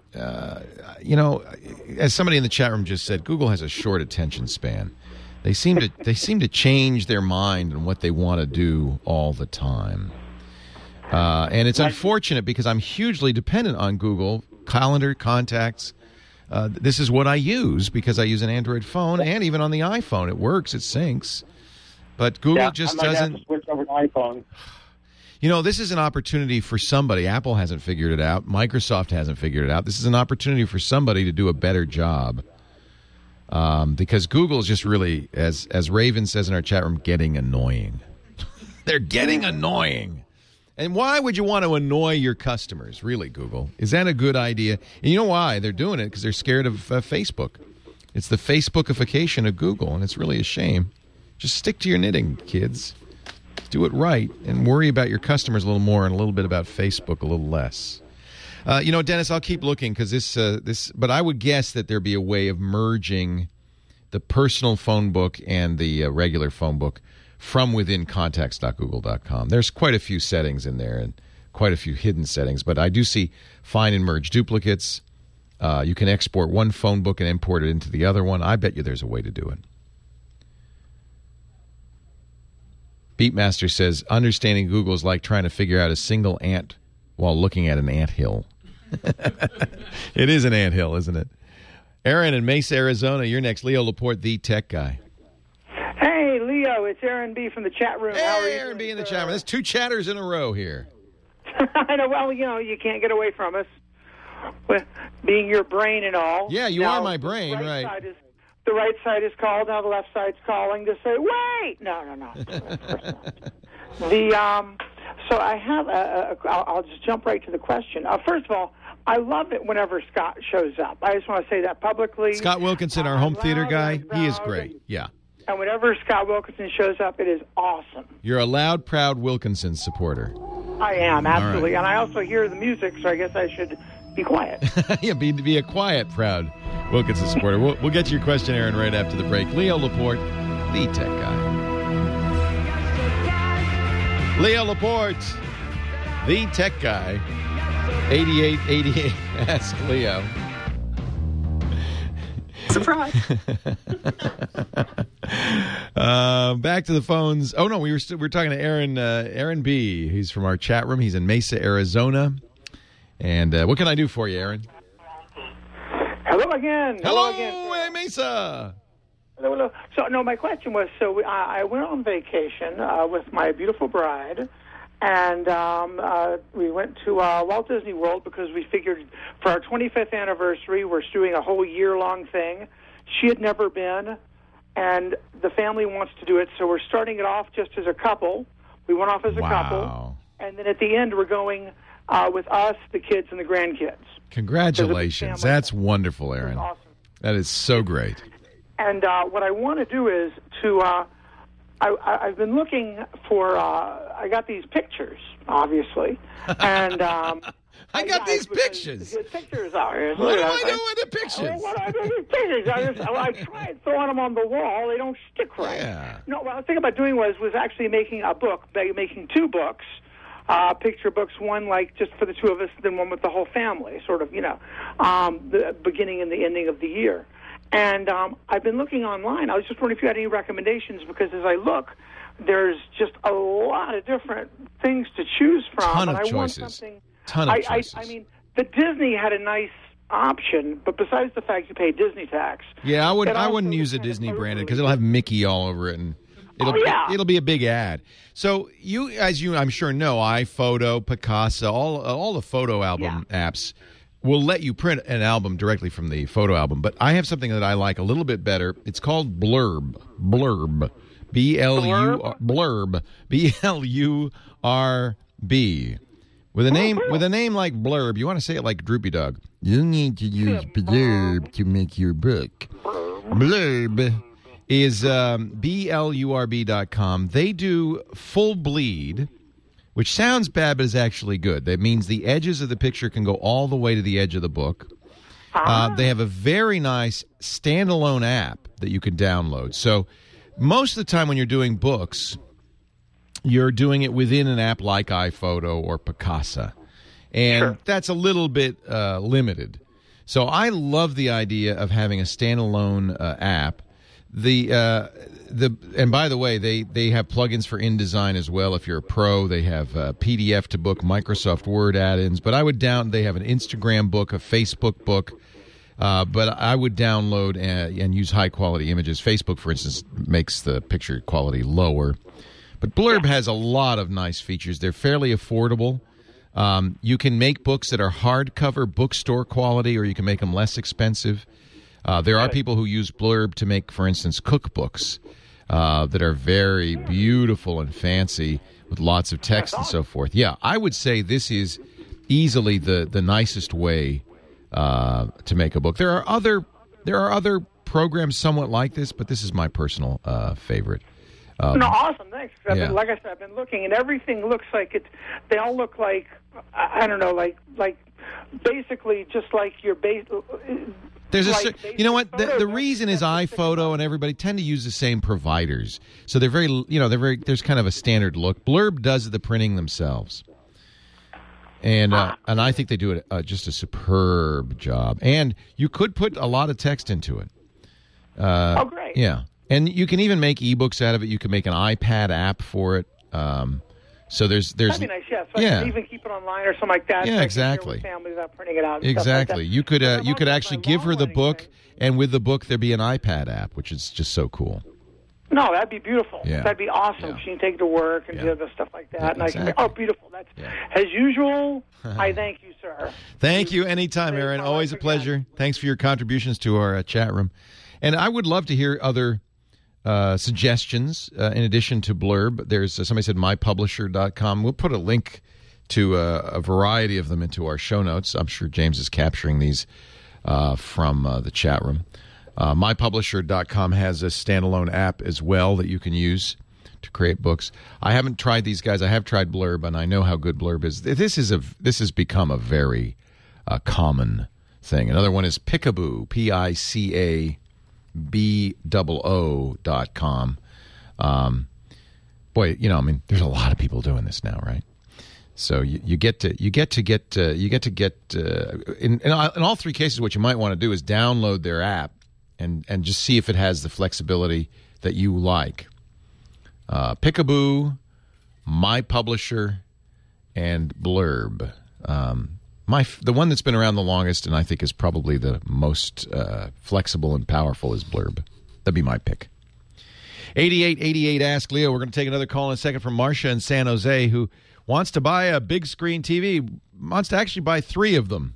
As somebody in the chat room just said, Google has a short attention span. They seem to change their mind on what they want to do all the time. And it's unfortunate because I'm hugely dependent on Google Calendar, Contacts. This is what I use because I use an Android phone, and even on the iPhone it works, it syncs. But Google just doesn't. I might have to switch over to iPhone. This is an opportunity for somebody. Apple hasn't figured it out. Microsoft hasn't figured it out. This is an opportunity for somebody to do a better job. Because Google is just really, as Raven says in our chat room, getting annoying. They're getting annoying. And why would you want to annoy your customers, really, Google? Is that a good idea? And you know why they're doing it? Because they're scared of Facebook. It's the Facebookification of Google, and it's really a shame. Just stick to your knitting, kids. Do it right and worry about your customers a little more and a little bit about Facebook a little less. Dennis, I'll keep looking because this. But I would guess that there'd be a way of merging the personal phone book and the regular phone book from within contacts.google.com. There's quite a few settings in there and quite a few hidden settings, but I do see find and merge duplicates. You can export one phone book and import it into the other one. I bet you there's a way to do it. Beatmaster says, understanding Google is like trying to figure out a single ant while looking at an anthill. It is an anthill, isn't it? Aaron in Mesa, Arizona, you're next. Leo Laporte, the tech guy. Hey, Leo, it's Aaron B. from the chat room. Hey, How are you Aaron B. in the chat room. There's two chatters in a row here. I know. Well, you can't get away from us. With being your brain and all. Yeah, you are my brain, right. The right side is called, now the left side's calling to say, wait! No. So I have I'll just jump right to the question. First of all, I love it whenever Scott shows up. I just want to say that publicly. Scott Wilkinson, our home theater guy, he is great, yeah. And whenever Scott Wilkinson shows up, it is awesome. You're a loud, proud Wilkinson supporter. I am, absolutely. Right. And I also hear the music, so I guess I should be quiet. Yeah, be a quiet, proud Wilkinson supporter. We'll get to your question, Aaron, right after the break. Leo Laporte, the tech guy. Leo Laporte, the tech guy. 8888, ask Leo. Surprise. Back to the phones. Oh, no, we're talking to Aaron B. He's from our chat room. He's in Mesa, Arizona. And what can I do for you, Aaron? Hello again. Hello again. Hey, Mesa. Hello. So, no, my question was, I went on vacation with my beautiful bride, and we went to Walt Disney World because we figured for our 25th anniversary, we're doing a whole year-long thing. She had never been, and the family wants to do it, so we're starting it off just as a couple. We went off as a couple, and then at the end, we're going with us, the kids, and the grandkids. Congratulations. That's wonderful, Aaron. Awesome. That is so great. And what I want to do is I've been looking for, I got these pictures, obviously, and I got these pictures. The pictures are. What do I do with the pictures? What do I do with these pictures? I tried throwing them on the wall. They don't stick right. Yeah. No, what I was thinking about doing was actually making a book, making two books. Picture books, one like just for the two of us, then one with the whole family, sort of, the beginning and the ending of the year. And I've been looking online. I was just wondering if you had any recommendations, because as I look, there's just a lot of different things to choose from. Ton of choices. Want something, Ton of choices. I mean, the Disney had a nice option, but besides the fact you pay Disney tax. Yeah, I wouldn't use a Disney branded because it'll have Mickey all over it, and it'll be a big ad. So you, as you I'm sure know, iPhoto, Picasa, all the photo album apps will let you print an album directly from the photo album. But I have something that I like a little bit better. It's called Blurb. Blurb. Blurb. B-L-U-R-B. With a name like Blurb, you want to say it like Droopy Dog. You need to use Blurb to make your book. Blurb is blurb.com. They do full bleed, which sounds bad, but is actually good. That means the edges of the picture can go all the way to the edge of the book. They have a very nice standalone app that you can download. So most of the time when you're doing books, you're doing it within an app like iPhoto or Picasa. And that's a little bit limited. So I love the idea of having a standalone app. And by the way, they have plugins for InDesign as well. If you're a pro, they have PDF to book, Microsoft Word add-ins. But they have an Instagram book, a Facebook book. But I would download and use high-quality images. Facebook, for instance, makes the picture quality lower. But Blurb has a lot of nice features. They're fairly affordable. You can make books that are hardcover, bookstore quality, or you can make them less expensive. There are people who use Blurb to make, for instance, cookbooks that are very beautiful and fancy with lots of text and so forth. Yeah, I would say this is easily the nicest way to make a book. There are other programs somewhat like this, but this is my personal favorite. Awesome, thanks. Like I said, I've been looking, and everything looks like they all look like, I don't know, like basically just like your base. There's you know what? The reason is iPhoto and everybody tend to use the same providers, so they're very, there's kind of a standard look. Blurb does the printing themselves, and I think they do just a superb job. And you could put a lot of text into it. Oh, great! Yeah, and you can even make ebooks out of it. You can make an iPad app for it. So there's that'd be nice, yeah. So I can even keep it online or something like that. Yeah, so exactly. With families without printing it out. And exactly. Stuff like that. You could actually give her the book, and with the book there'd be an iPad app, which is just so cool. No, that'd be beautiful. Yeah. That'd be awesome. Yeah. She can take it to work and do other stuff like that. Yeah, and exactly. I can beautiful. That's as usual. I thank you, sir. Thank you anytime, Aaron. Always a pleasure. Thanks for your contributions to our chat room. And I would love to hear other suggestions in addition to Blurb. There's somebody said mypublisher.com. We'll put a link to a variety of them into our show notes. I'm sure James is capturing these from the chat room. Mypublisher.com has a standalone app as well that you can use to create books. I haven't tried these guys. I have tried Blurb, and I know how good Blurb is. This has become a very common thing. Another one is Picaboo, PICABOO.com. Boy, there's a lot of people doing this now, right? So you get to get in all three cases. What you might want to do is download their app and just see if it has the flexibility that you like. Picaboo, My Publisher, and Blurb. The one that's been around the longest and I think is probably the most flexible and powerful is Blurb. That'd be my pick. 8888 Ask Leo. We're going to take another call in a second from Marcia in San Jose, who wants to buy a big screen TV, wants to actually buy 3 of them.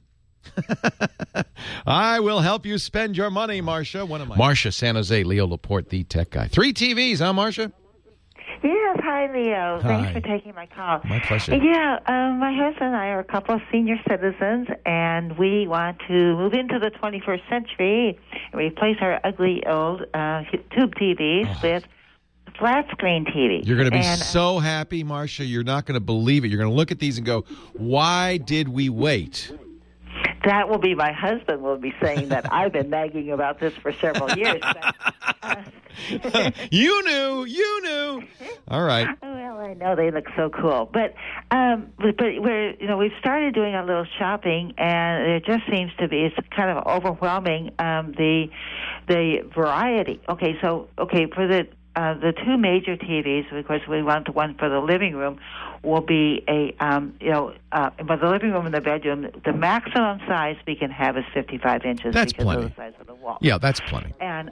I will help you spend your money, Marcia. Marcia, San Jose, Leo Laporte, the tech guy. 3 TVs, huh, Marcia? Yes, hi, Leo. Thanks for taking my call. My pleasure. Yeah, my husband and I are a couple of senior citizens, and we want to move into the 21st century and replace our ugly old tube TVs with flat screen TV. You're going to be so happy, Marcia. You're not going to believe it. You're going to look at these and go, why did we wait? That will be my husband will be saying that I've been nagging about this for several years. You knew. All right. Well, I know they look so cool, but we're we've started doing a little shopping, and it just seems to be it's kind of overwhelming the variety. Okay, for the 2 major TVs, of course, we want the one for the living room will be but the living room and the bedroom, the maximum size we can have is 55 inches. That's because plenty. Of the size of the wall. Yeah, that's plenty. And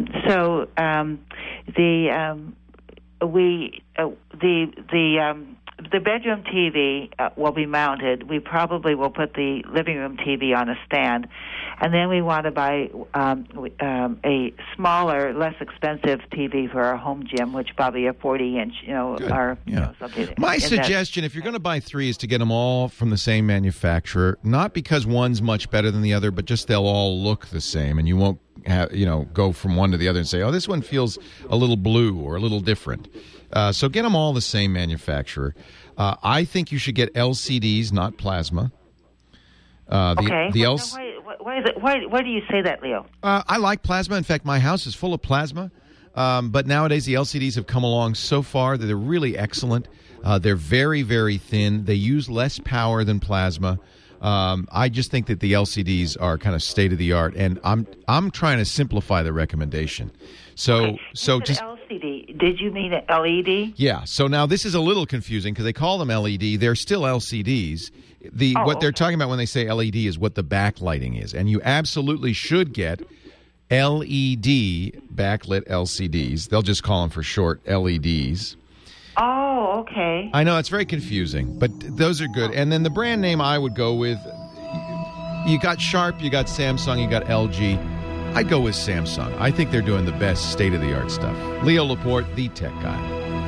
the bedroom TV will be mounted. We probably will put the living room TV on a stand, and then we want to buy a smaller, less expensive TV for our home gym, which probably a 40-inch, something. My suggestion, if you're going to buy 3, is to get them all from the same manufacturer. Not because one's much better than the other, but just they'll all look the same, and you won't go from one to the other and say, oh, this one feels a little blue or a little different. So get them all the same manufacturer. I think you should get LCDs, not plasma. Okay. Why do you say that, Leo? I like plasma. In fact, my house is full of plasma. But nowadays the LCDs have come along so far that they're really excellent. They're very, very thin. They use less power than plasma. I just think that the LCDs are kind of state of the art, and I'm trying to simplify the recommendation. So just LCD. Did you mean LED? Yeah. So now this is a little confusing because they call them LED. They're still LCDs. What they're talking about when they say LED is what the backlighting is, and you absolutely should get LED backlit LCDs. They'll just call them for short LEDs. Oh, okay. I know it's very confusing, but those are good. And then the brand name I would go with, you got Sharp, you got Samsung, you got LG. I'd go with Samsung. I think they're doing the best state-of-the-art stuff. Leo Laporte, the tech guy.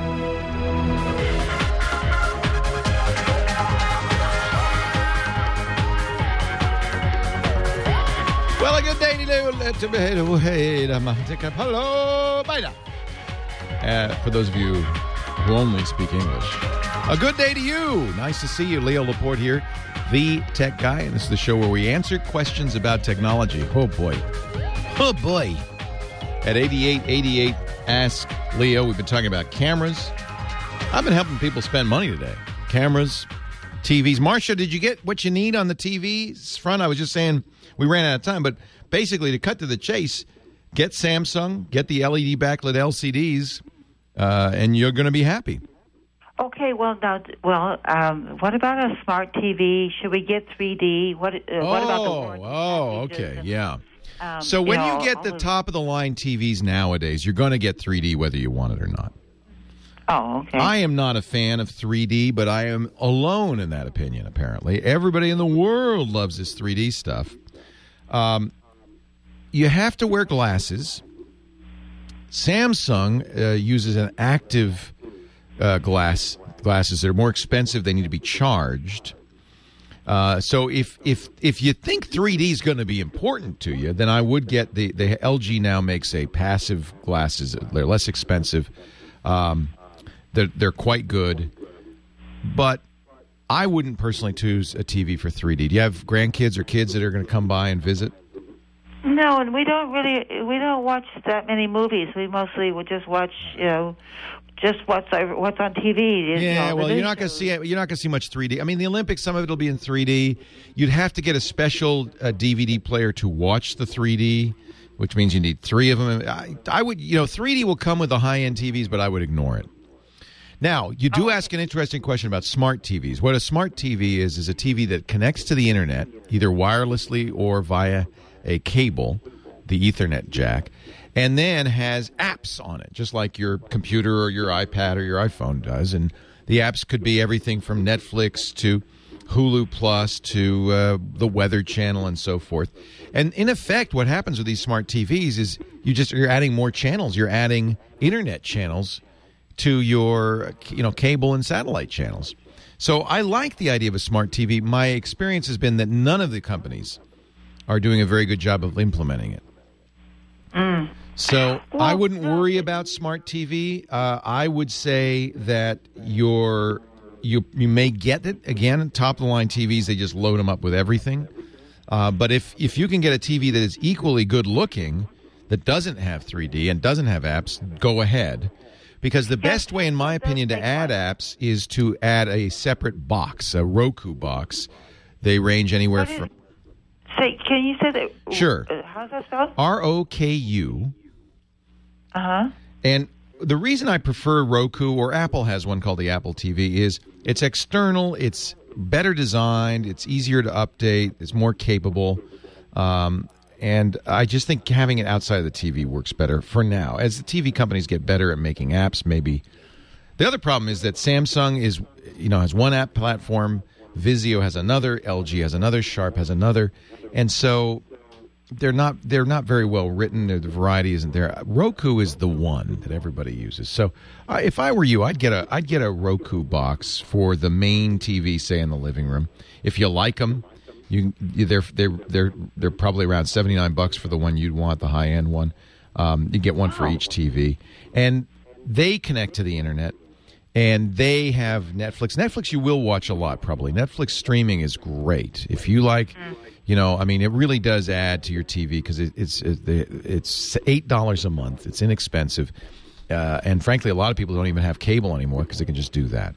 Well, a good day to hello, for those of you who only speak English. A good day to you. Nice to see you. Leo Laporte here, the tech guy, and this is the show where we answer questions about technology. Oh, boy. Oh, boy. At 8888 Ask Leo, we've been talking about cameras. I've been helping people spend money today. Cameras, TVs. Marcia, did you get what you need on the TVs front? I was just saying we ran out of time, but basically to cut to the chase, get Samsung, get the LED backlit LCDs, and you're going to be happy. Okay, what about a smart TV? Should we get 3D? What about the warranty okay, yeah. So when you get the top-of-the-line TVs nowadays, you're going to get 3D whether you want it or not. Oh, okay. I am not a fan of 3D, but I am alone in that opinion, apparently. Everybody in the world loves this 3D stuff. You have to wear glasses. Samsung uses an active glasses that are more expensive. They need to be charged. So if you think 3D is going to be important to you, then I would get the LG now makes a passive glasses. They're less expensive. They're quite good, but I wouldn't personally choose a TV for 3D. Do you have grandkids or kids that are going to come by and visit? No, and we don't watch that many movies. We mostly would just watch, just what's on TV. Yeah, well, you're not going to see it. You're not going to see much 3D. I mean, the Olympics, some of it will be in 3D. You'd have to get a special DVD player to watch the 3D, which means you need 3 of them. I would, 3D will come with the high-end TVs, but I would ignore it. Now, you do ask an interesting question about smart TVs. What a smart TV is a TV that connects to the internet, either wirelessly or via a cable, the Ethernet jack, and then has apps on it, just like your computer or your iPad or your iPhone does. And the apps could be everything from Netflix to Hulu Plus to the Weather Channel and so forth. And in effect, what happens with these smart TVs is you're adding more channels. You're adding internet channels to your cable and satellite channels. So I like the idea of a smart TV. My experience has been that none of the companies are doing a very good job of implementing it. So I wouldn't worry about smart TV. I would say that you may get it. Again, top-of-the-line TVs, they just load them up with everything. But if you can get a TV that is equally good-looking, that doesn't have 3D and doesn't have apps, go ahead. Because the best way, in my opinion, to add apps is to add a separate box, a Roku box. They range anywhere from... Can you say that? Sure. How's that spelled? ROKU. Uh-huh. And the reason I prefer Roku, or Apple has one called the Apple TV, is it's external, it's better designed, it's easier to update, it's more capable. And I just think having it outside of the TV works better for now. As the TV companies get better at making apps, maybe. The other problem is that Samsung has one app platform, Vizio has another, LG has another, Sharp has another, and so they're not very well written. The variety isn't there. Roku is the one that everybody uses. So if I were you, I'd get a Roku box for the main TV, say in the living room. If you like them. They're probably around $79 for the one you'd want, the high end one. You get one for each TV, and they connect to the internet, and they have Netflix. Netflix you will watch a lot probably. Netflix streaming is great if you like. It really does add to your TV because it's $8 a month. It's inexpensive, and frankly, a lot of people don't even have cable anymore because they can just do that.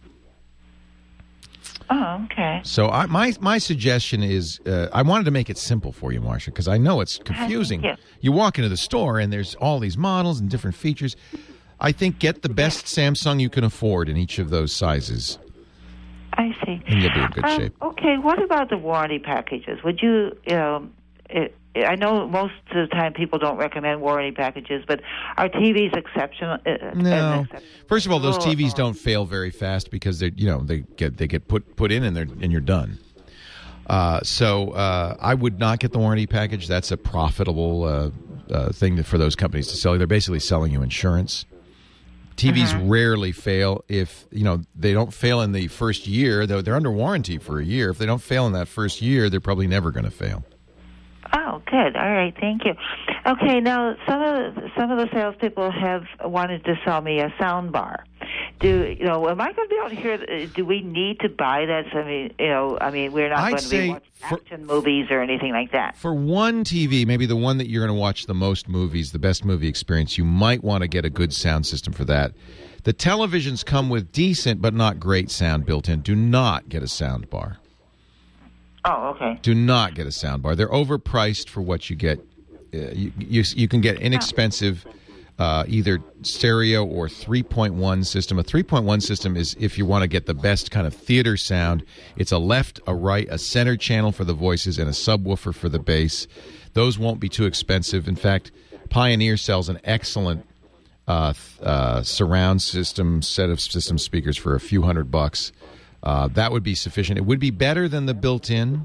Oh, okay. So my suggestion is I wanted to make it simple for you, Marcia, because I know it's confusing. You walk into the store, and there's all these models and different features. I think get the best Samsung you can afford in each of those sizes. I see. And you'll be in good shape. Okay, what about the warranty packages? Would you, I know most of the time people don't recommend warranty packages, but are TVs exceptional? No. First of all, those TVs don't fail very fast because they get put in and you're done. So I would not get the warranty package. That's a profitable thing for those companies to sell. They're basically selling you insurance. TVs rarely fail. If they don't fail in the first year, though they're under warranty for a year. If they don't fail in that first year, they're probably never going to fail. Oh, good. All right, thank you. Okay, now some of the salespeople have wanted to sell me a sound bar, Am I going to be able to hear? Do we need to buy that? We're not going to be watching action movies or anything like that. For one TV, maybe the one that you're going to watch the most movies, the best movie experience, you might want to get a good sound system for that. The televisions come with decent but not great sound built in. Do not get a sound bar. Oh, okay. Do not get a sound bar. They're overpriced for what you get. You can get inexpensive either stereo or 3.1 system. A 3.1 system is if you want to get the best kind of theater sound. It's a left, a right, a center channel for the voices, and a subwoofer for the bass. Those won't be too expensive. In fact, Pioneer sells an excellent surround system set of system speakers for a few $100. That would be sufficient. It would be better than the built-in,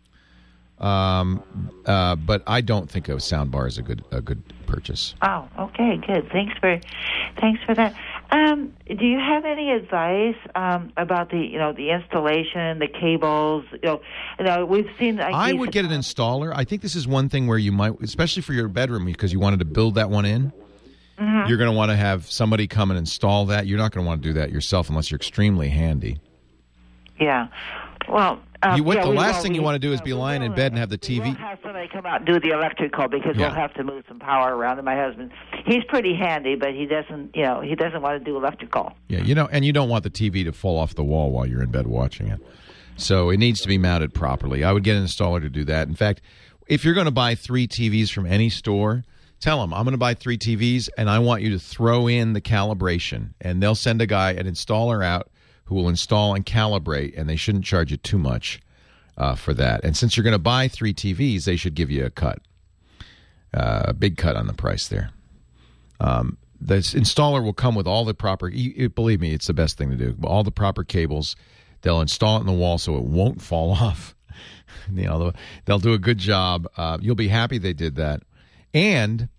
but I don't think a soundbar is a good purchase. Oh, okay, good. Thanks for that. Do you have any advice about the installation, the cables? We've seen. I would get an installer. I think this is one thing where you might, especially for your bedroom, because you wanted to build that one in. Mm-hmm. You're going to want to have somebody come and install that. You're not going to want to do that yourself unless you're extremely handy. Yeah. Well, the last thing you want to do is be lying in bed and have the TV. We'll have somebody come out and do the electrical because we'll have to move some power around. And my husband, he's pretty handy, but he doesn't want to do electrical. Yeah, and you don't want the TV to fall off the wall while you're in bed watching it. So it needs to be mounted properly. I would get an installer to do that. In fact, if you're going to buy 3 TVs from any store, tell them, I'm going to buy 3 TVs, and I want you to throw in the calibration. And they'll send an installer out, who will install and calibrate, and they shouldn't charge you too much for that. And since you're going to buy 3 TVs, they should give you a cut, a big cut on the price there. The installer will come with all the proper, believe me, it's the best thing to do, all the proper cables. They'll install it in the wall so it won't fall off. They'll do a good job. You'll be happy they did that. And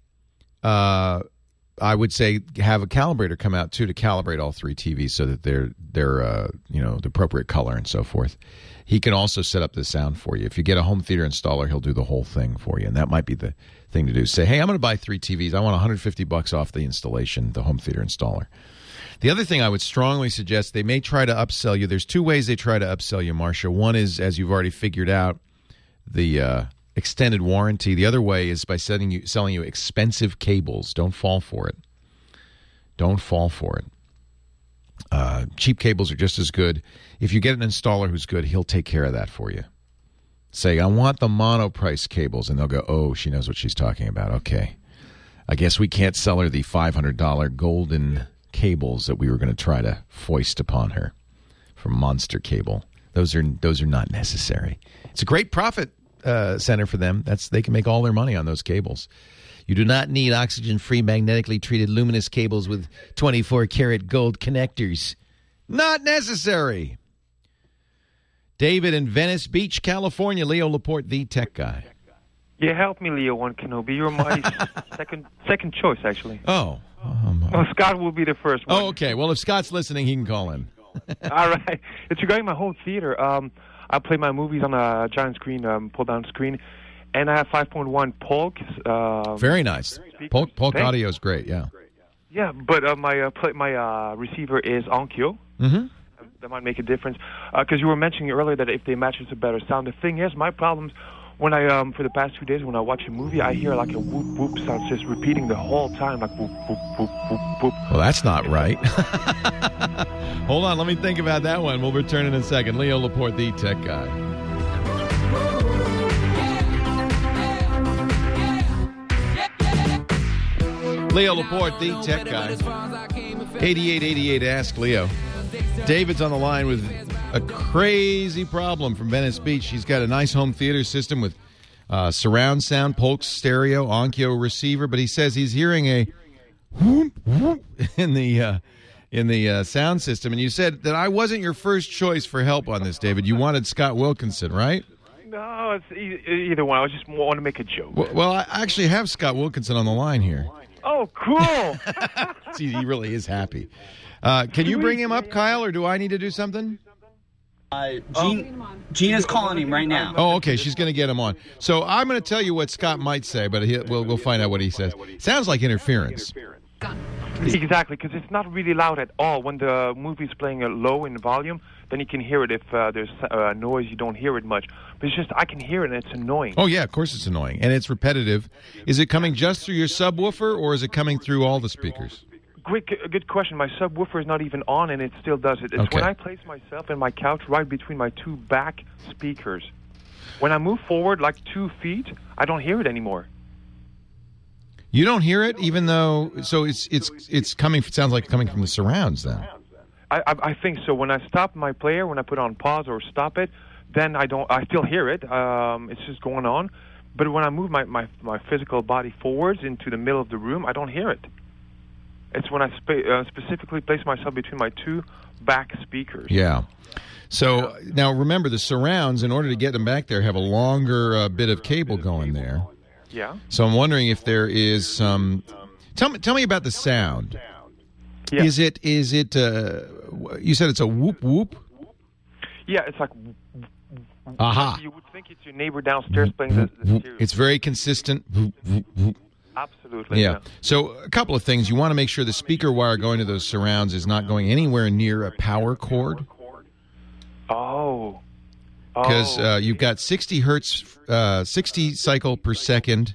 I would say have a calibrator come out too to calibrate all 3 TVs so that they're the appropriate color and so forth. He can also set up the sound for you. If you get a home theater installer, he'll do the whole thing for you, and that might be the thing to do. Say, hey, I'm going to buy 3 TVs. I want $150 off the installation, the home theater installer. The other thing I would strongly suggest, they may try to upsell you. There's 2 ways they try to upsell you, Marcia. One is, as you've already figured out, the extended warranty. The other way is by selling you expensive cables. Don't fall for it. Don't fall for it. Cheap cables are just as good. If you get an installer who's good, he'll take care of that for you. Say, I want the monoprice cables, and they'll go, oh, she knows what she's talking about. Okay. I guess we can't sell her the $500 golden cables that we were going to try to foist upon her from Monster Cable. Those are not necessary. It's a great profit center for them. They can make all their money on those cables. You do not need oxygen-free magnetically treated luminous cables with 24-karat gold connectors. Not necessary. David in Venice Beach, California. Leo Laporte, the tech guy. Yeah, help me, Leo One Kenobi. You're my second choice, actually. Oh. Scott will be the first one. Oh, okay. Well, if Scott's listening, he can call in. All right. It's regarding my home theater. I play my movies on a giant screen, pull-down screen, and I have 5.1 Polk. Very nice. Polk audio is great, yeah. Yeah, but my receiver is Onkyo. Mm-hmm. That might make a difference. Because you were mentioning earlier that if they match, it's a better sound. The thing is, my problem's when I, for the past 2 days, when I watch a movie, I hear like a whoop, whoop sound just repeating the whole time, like whoop, whoop, whoop, whoop, whoop. Well, that's not right. Hold on, let me think about that one. We'll return in a second. Leo Laporte, the tech guy. Leo Laporte, the tech guy. 8888 Ask Leo. David's on the line with a crazy problem from Venice Beach. He's got a nice home theater system with surround sound, Polk stereo, Onkyo receiver, but he says he's hearing a whoop, whoop in the sound system. And you said that I wasn't your first choice for help on this, David. You wanted Scott Wilkinson, right? No, it's either one. I just want to make a joke. Well, I actually have Scott Wilkinson on the line here. Oh, cool. See, he really is happy. Can you bring him up, Kyle, or do I need to do something? Gina's calling him right now. Oh, okay. She's going to get him on. So I'm going to tell you what Scott might say, but we'll find out what he says. Sounds like interference. Exactly, because it's not really loud at all. When the movie's playing low in volume, then you can hear it. If there's noise, you don't hear it much. But it's just, I can hear it, and it's annoying. Oh, yeah, of course it's annoying. And it's repetitive. Is it coming just through your subwoofer, or is it coming through all the speakers? Good question. My subwoofer is not even on, and it still does it. It's when I place myself in my couch right between my two back speakers. When I move forward like 2 feet, I don't hear it anymore. You don't hear it, even though... So it's coming... It sounds like coming from the surrounds, then. I think so. When I stop my player, when I put on pause or stop it, then I still hear it. It's just going on. But when I move my physical body forwards into the middle of the room, I don't hear it. It's when I specifically place myself between my two back speakers. Yeah. So now remember, the surrounds, in order to get them back there, have a longer bit of cable going there. Yeah. So I'm wondering if there is some... Tell me about the sound. Yeah. Is it? You said it's a whoop whoop? Yeah, it's like... Aha. You would think it's your neighbor downstairs playing the stereo. It's very consistent. Absolutely. Yeah. So a couple of things. You want to make sure the speaker wire going to those surrounds is not going anywhere near a power cord. Oh. Because you've got 60 hertz, 60 cycle per second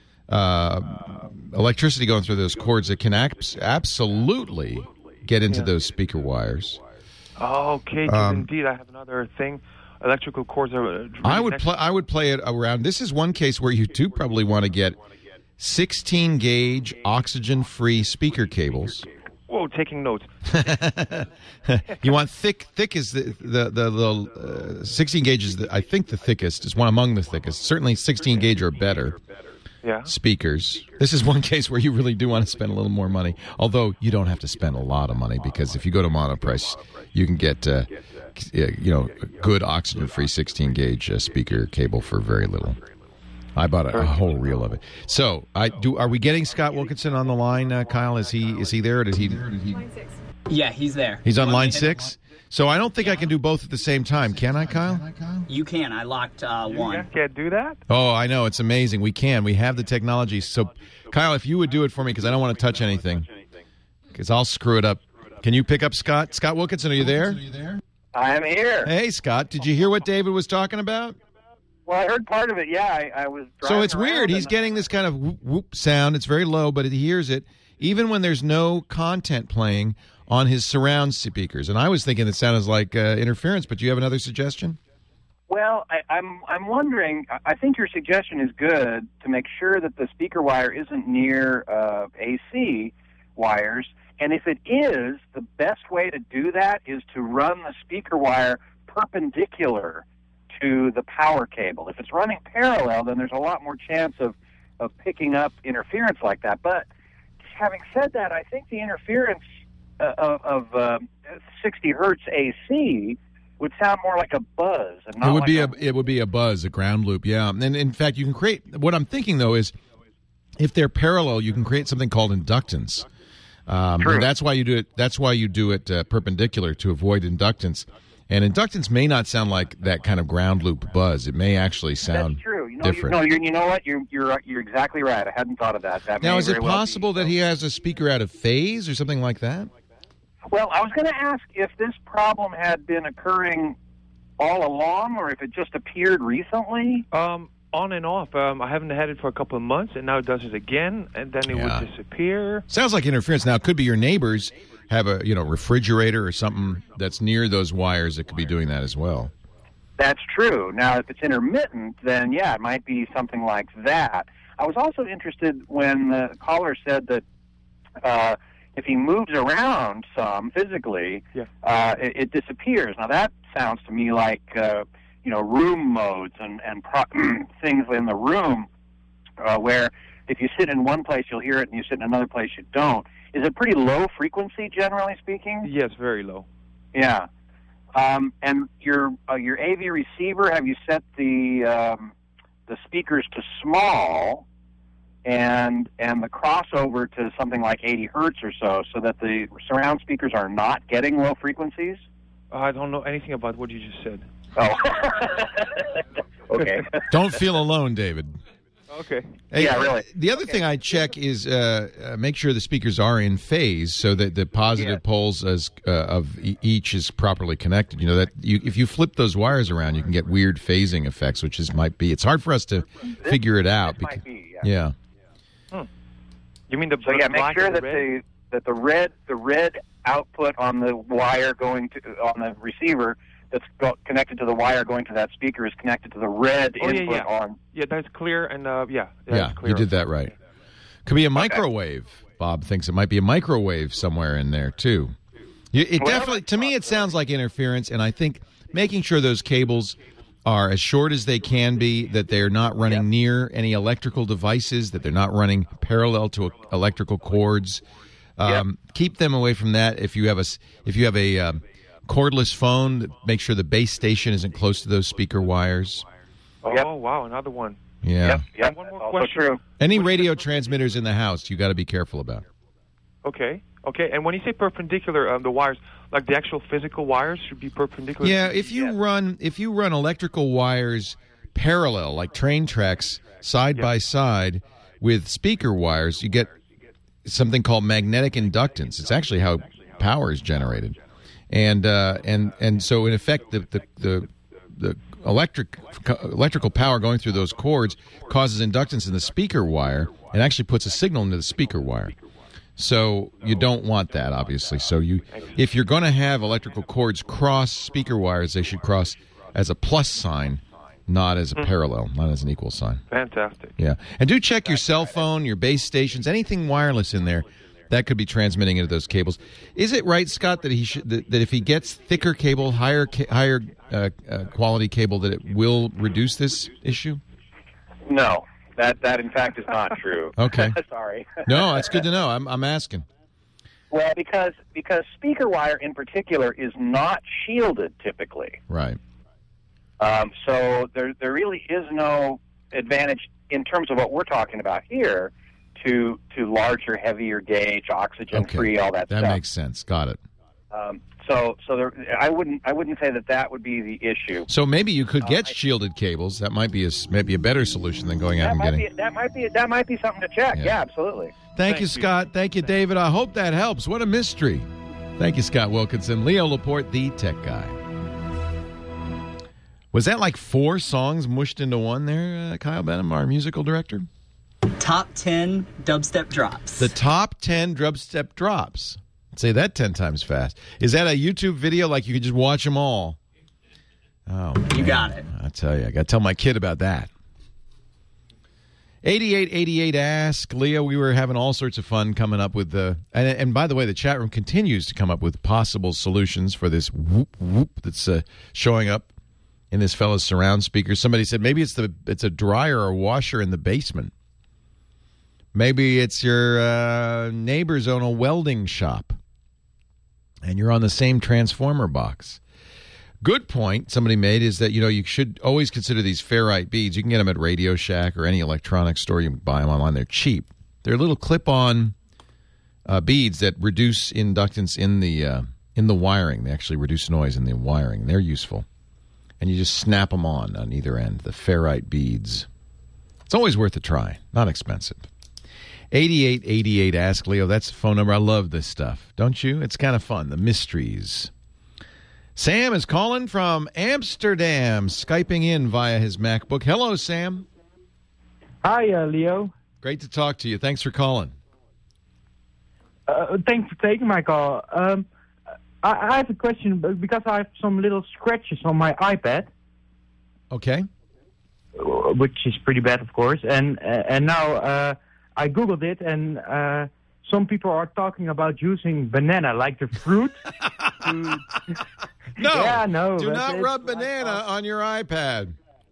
electricity going through those cords that can absolutely get into those speaker wires. Okay, indeed. I have another thing. Electrical cords are... Really I would play it around. This is one case where you do probably want to get 16-gauge oxygen-free speaker cables. Whoa, taking notes. You want thick is the 16 gauge is I think the thickest, is one among the thickest. Certainly 16 gauge or better. Yeah. Speakers. This is one case where you really do want to spend a little more money, although you don't have to spend a lot of money, because if you go to Monoprice, you can get a good oxygen-free 16 gauge speaker cable for very little. I bought a whole reel of it. So, are we getting Scott Wilkinson on the line, Kyle? Is he there? Or did he? Yeah, he's there. He's on line 6. So I don't think I can do both at the same time. Can I, Kyle? You can. I locked one. You can't do that? Oh, I know. It's amazing. We can. We have the technology. So, Kyle, if you would do it for me, because I don't want to touch anything, because I'll screw it up. Can you pick up Scott? Scott Wilkinson, are you there? I am here. Hey, Scott. Did you hear what David was talking about? Well, I heard part of it, yeah. I was driving So it's weird. He's getting this kind of whoop, whoop sound. It's very low, but he hears it even when there's no content playing on his surround speakers. And I was thinking it sounded like interference, but do you have another suggestion? Well, I'm wondering, I think your suggestion is good, to make sure that the speaker wire isn't near AC wires. And if it is, the best way to do that is to run the speaker wire perpendicular to the power cable. If it's running parallel, then there's a lot more chance of picking up interference like that. But having said that, I think the interference of 60 hertz AC would sound more like a buzz. And not it would be a buzz, a ground loop, yeah. And in fact, you can create... What I'm thinking, though, is if they're parallel, you can create something called inductance. True. That's why you do it. That's why you do it perpendicular, to avoid inductance. And inductance may not sound like that kind of ground loop buzz. It may actually sound different. You know what? You're exactly right. I hadn't thought of that. Now, is it possible that he has a speaker out of phase or something like that? Well, I was going to ask if this problem had been occurring all along, or if it just appeared recently. On and off. I haven't had it for a couple of months, and now it does it again, and then it would disappear. Sounds like interference. Now, it could be your neighbors have a refrigerator or something that's near those wires that could be doing that as well. That's true. Now, if it's intermittent, then yeah, it might be something like that. I was also interested when the caller said that if he moves around some physically, it disappears. Now, that sounds to me like room modes and things in the room where if you sit in one place, you'll hear it, and you sit in another place, you don't. Is it pretty low frequency, generally speaking? Yes, very low. Yeah. And your AV receiver, have you set the speakers to small and the crossover to something like 80 hertz or so that the surround speakers are not getting low frequencies? I don't know anything about what you just said. Oh. Okay. Don't feel alone, David. Okay. Hey, Yeah, really. The other thing I check is make sure the speakers are in phase so that the positive poles of each is properly connected. You know that if you flip those wires around, you can get weird phasing effects, which might be. It's hard for us to figure it out. Might be, yeah. You mean the so yeah? Make sure that the red output on the wire going to on the receiver that's connected to the wire going to that speaker is connected to the red input on. Yeah, that's clear, and Yeah, clear. you did that right. Could be a microwave. Bob thinks it might be a microwave somewhere in there too. Definitely, to me, it sounds like interference, and I think making sure those cables are as short as they can be, that they're not running near any electrical devices, that they're not running parallel to electrical cords. Keep them away from that. If you have a cordless phone, make sure the base station isn't close to those speaker wires. Oh, wow, another one. Yeah. Yep. One more Also question. true. Any radio transmitters in the house, you got to be careful about. Okay. And when you say perpendicular, the wires, like the actual physical wires, should be perpendicular. Yeah, if you run electrical wires parallel, like train tracks, side by side with speaker wires, you get something called magnetic inductance. It's actually how power is generated, and so in effect, the electrical power going through those cords causes inductance in the speaker wire and actually puts a signal into the speaker wire. So you don't want that, obviously. So if you're going to have electrical cords cross speaker wires, they should cross as a plus sign, not as a parallel, not as an equal sign. Fantastic. Yeah. And do check your cell phone, your base stations, anything wireless in there that could be transmitting into those cables. Is it right, Scott, that that if he gets thicker cable, higher quality cable, that it will reduce this issue? No. That in fact is not true. Okay. Sorry. No, that's good to know. I'm asking. Well, because speaker wire in particular is not shielded typically. Right. So there really is no advantage in terms of what we're talking about here to larger, heavier gauge, oxygen free, all that stuff. That makes sense. Got it. So I wouldn't say that would be the issue. So maybe you could get shielded cables. That might be a better solution than going out and getting. That might be something to check. Yeah, absolutely. Thank you, Scott. Thank you, David. I hope that helps. What a mystery. Thank you, Scott Wilkinson. Leo Laporte, the tech guy. Was that like 4 songs mushed into one there, Kyle Benham, our musical director? Top 10 dubstep drops. The top 10 dubstep drops. Say that 10 times fast. Is that a YouTube video like you could just watch them all? Oh, man. You got it. I tell you, I got to tell my kid about that. 8888 Ask Leo. We were having all sorts of fun coming up with and by the way, the chat room continues to come up with possible solutions for this whoop whoop that's showing up in this fellow's surround speaker. Somebody said maybe it's a dryer or washer in the basement. Maybe it's your neighbors own a welding shop, and you're on the same transformer box. Good point somebody made is that, you should always consider these ferrite beads. You can get them at Radio Shack or any electronics store. You can buy them online. They're cheap. They're little clip-on beads that reduce inductance in the wiring. They actually reduce noise in the wiring. They're useful. And you just snap them on either end, the ferrite beads. It's always worth a try. Not expensive. 8888 Ask Leo. That's the phone number. I love this stuff. Don't you? It's kind of fun. The mysteries. Sam is calling from Amsterdam, Skyping in via his MacBook. Hello, Sam. Hi, Leo. Great to talk to you. Thanks for calling. Thanks for taking my call. I have a question because I have some little scratches on my iPad. Okay. Which is pretty bad, of course. And now I Googled it, and some people are talking about using banana, like the fruit. No, yeah, no. Do not rub banana on your iPad.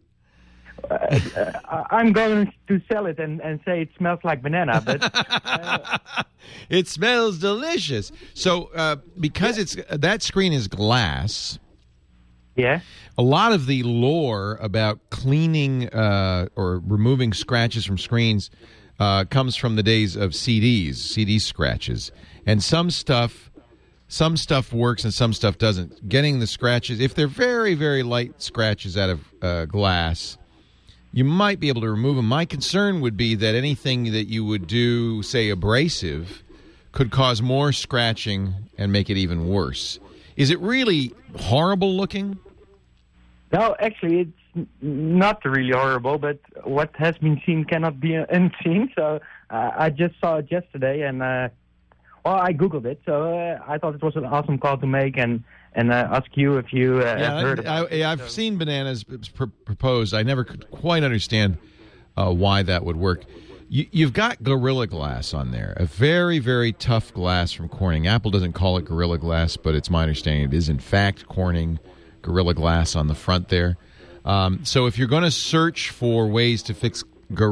I'm going to sell it and say it smells like banana, but it smells delicious. So because that screen is glass, yeah, a lot of the lore about cleaning or removing scratches from screens comes from the days of CD scratches, and some stuff works and some stuff doesn't. Getting the scratches, if they're very, very light scratches out of glass, you might be able to remove them. My concern would be that anything that you would do, say, abrasive, could cause more scratching and make it even worse. Is it really horrible looking? No, actually, it's not really horrible, but what has been seen cannot be unseen. So I just saw it yesterday, and I Googled it. So I thought it was an awesome call to make and ask you if you have heard about it. I've seen bananas proposed. I never could quite understand why that would work. You've got Gorilla Glass on there, a very, very tough glass from Corning. Apple doesn't call it Gorilla Glass, but it's my understanding it is, in fact, Corning Gorilla Glass on the front there. So if you're going to search for ways to fix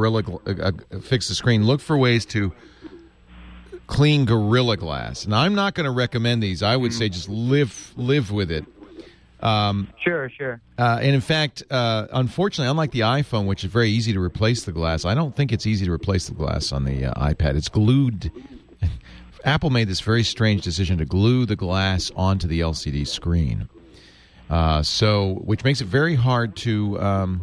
fix the screen, look for ways to clean Gorilla Glass. And I'm not going to recommend these. I would say just live with it. Sure. And in fact, unfortunately, unlike the iPhone, which is very easy to replace the glass, I don't think it's easy to replace the glass on the iPad. It's glued. Apple made this very strange decision to glue the glass onto the LCD screen, which makes it very hard to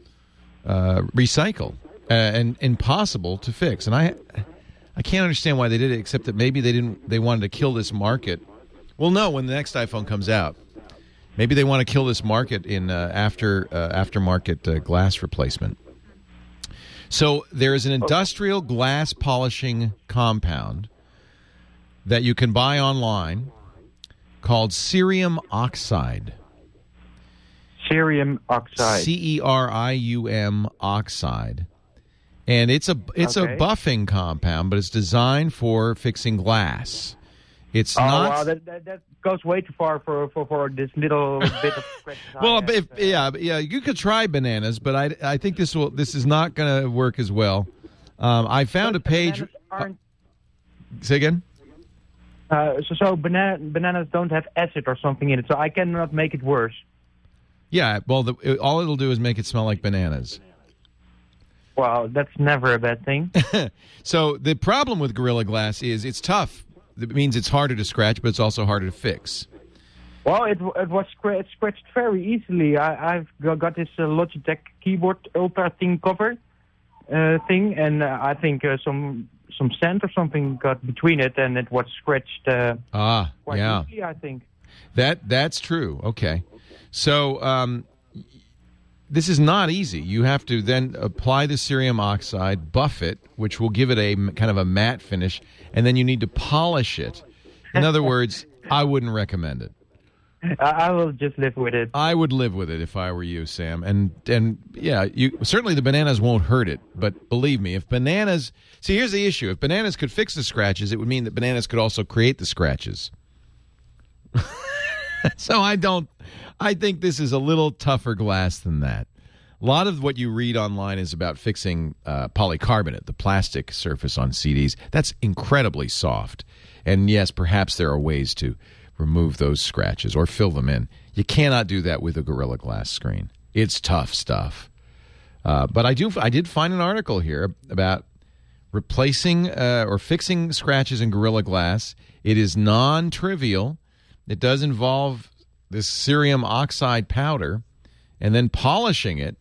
recycle and impossible to fix. And I can't understand why they did it, except that maybe they wanted to kill this market. Well, no, when the next iPhone comes out. Maybe they want to kill this market in aftermarket glass replacement. So there is an industrial glass polishing compound that you can buy online called cerium oxide. Cerium oxide. CERIUM oxide. And it's a buffing compound, but it's designed for fixing glass. It's not. Wow, that goes way too far for this little bit of scratch. Well, you could try bananas, but I think this is not going to work as well. I found a page. Say again. So bananas don't have acid or something in it, so I cannot make it worse. Yeah, well, all it'll do is make it smell like bananas. Well, that's never a bad thing. So the problem with Gorilla Glass is it's tough. It means it's harder to scratch, but it's also harder to fix. Well, it was scratched very easily. I've got this Logitech keyboard Ultra Thin cover thing, and I think some sand or something got between it, and it was scratched quite easily, I think. That's true. Okay. So this is not easy. You have to then apply the cerium oxide, buff it, which will give it a kind of a matte finish, and then you need to polish it. In other words, I wouldn't recommend it. I will just live with it. I would live with it if I were you, Sam. And yeah, certainly the bananas won't hurt it, but believe me, if bananas... See, here's the issue. If bananas could fix the scratches, it would mean that bananas could also create the scratches. So I think this is a little tougher glass than that. A lot of what you read online is about fixing polycarbonate, the plastic surface on CDs. That's incredibly soft. And yes, perhaps there are ways to remove those scratches or fill them in. You cannot do that with a Gorilla Glass screen. It's tough stuff. But I did find an article here about replacing or fixing scratches in Gorilla Glass. It is non-trivial. It does involve this cerium oxide powder and then polishing it.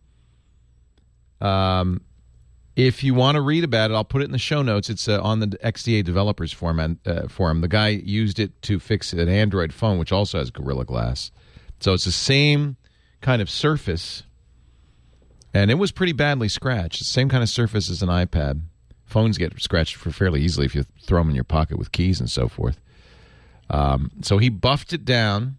If you want to read about it, I'll put it in the show notes. It's on the XDA Developers Forum. The guy used it to fix an Android phone, which also has Gorilla Glass. So it's the same kind of surface, and it was pretty badly scratched. The same kind of surface as an iPad. Phones get scratched fairly easily if you throw them in your pocket with keys and so forth. So he buffed it down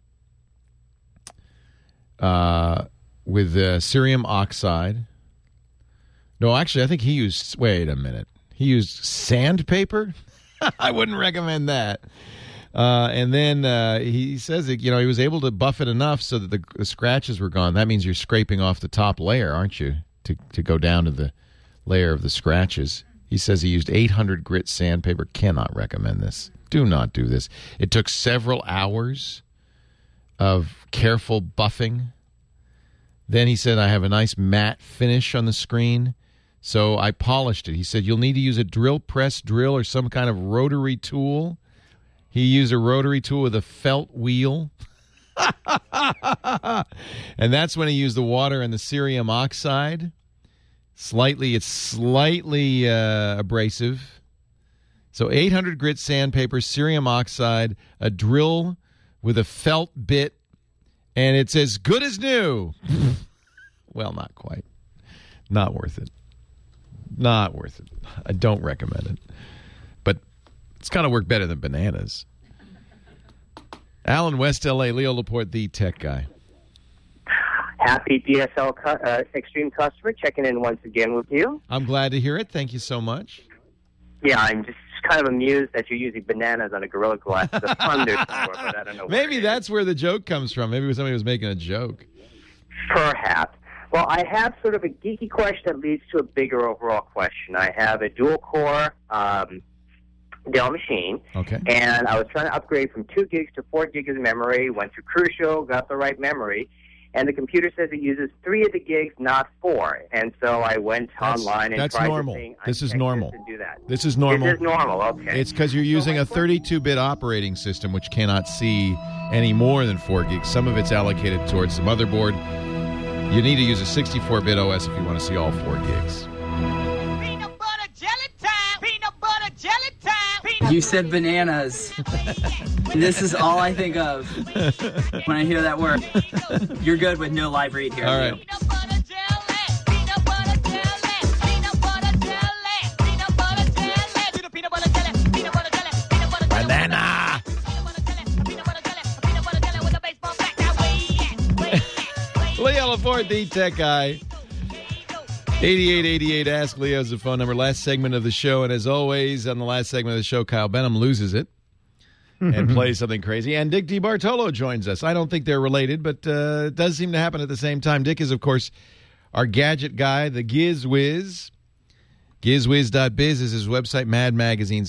with cerium oxide. No, actually, I think he used... Wait a minute. He used sandpaper? I wouldn't recommend that. And then he says that, he was able to buff it enough so that the scratches were gone. That means you're scraping off the top layer, aren't you, to go down to the layer of the scratches. He says he used 800 grit sandpaper. Cannot recommend this. Do not do this. It took several hours of careful buffing. Then he said, I have a nice matte finish on the screen, so I polished it. He said, you'll need to use a drill press drill or some kind of rotary tool. He used a rotary tool with a felt wheel. And that's when he used the water and the cerium oxide. It's slightly abrasive. So 800 grit sandpaper, cerium oxide, a drill with a felt bit, and it's as good as new. Well, not quite. Not worth it. Not worth it. I don't recommend it. But it's got to work better than bananas. Alan, West L.A., Leo Laporte, the tech guy. Happy DSL Extreme customer, checking in once again with you. I'm glad to hear it. Thank you so much. Yeah, I'm just kind of amused that you're using bananas on a Gorilla Glass. The thunderstorm, but I don't know. Maybe that's where the joke comes from. Maybe somebody was making a joke. Perhaps. Well, I have sort of a geeky question that leads to a bigger overall question. I have a dual-core Dell machine, okay, and I was trying to upgrade from 2 gigs to 4 gigs of memory, went through Crucial, got the right memory, and the computer says it uses 3 of the gigs, not 4. And so I went online and tried normal. the thing. This is normal. To do that. This is normal. This is normal, okay. It's because you're using a 32-bit operating system, which cannot see any more than 4 gigs. Some of it's allocated towards the motherboard. You need to use a 64-bit OS if you want to see all 4 gigs. Peanut butter jelly time! Peanut butter jelly time! You said bananas. This is all I think of when I hear that word. You're good with no live read here. All right. Banana! Leo Laporte, the tech guy. 8888 Ask Leo is the phone number. Last segment of the show. And as always, on the last segment of the show, Kyle Benham loses it and plays something crazy. And Dick DiBartolo joins us. I don't think they're related, but it does seem to happen at the same time. Dick is, of course, our gadget guy, the GizWiz. GizWiz.biz is his website, Mad Magazine's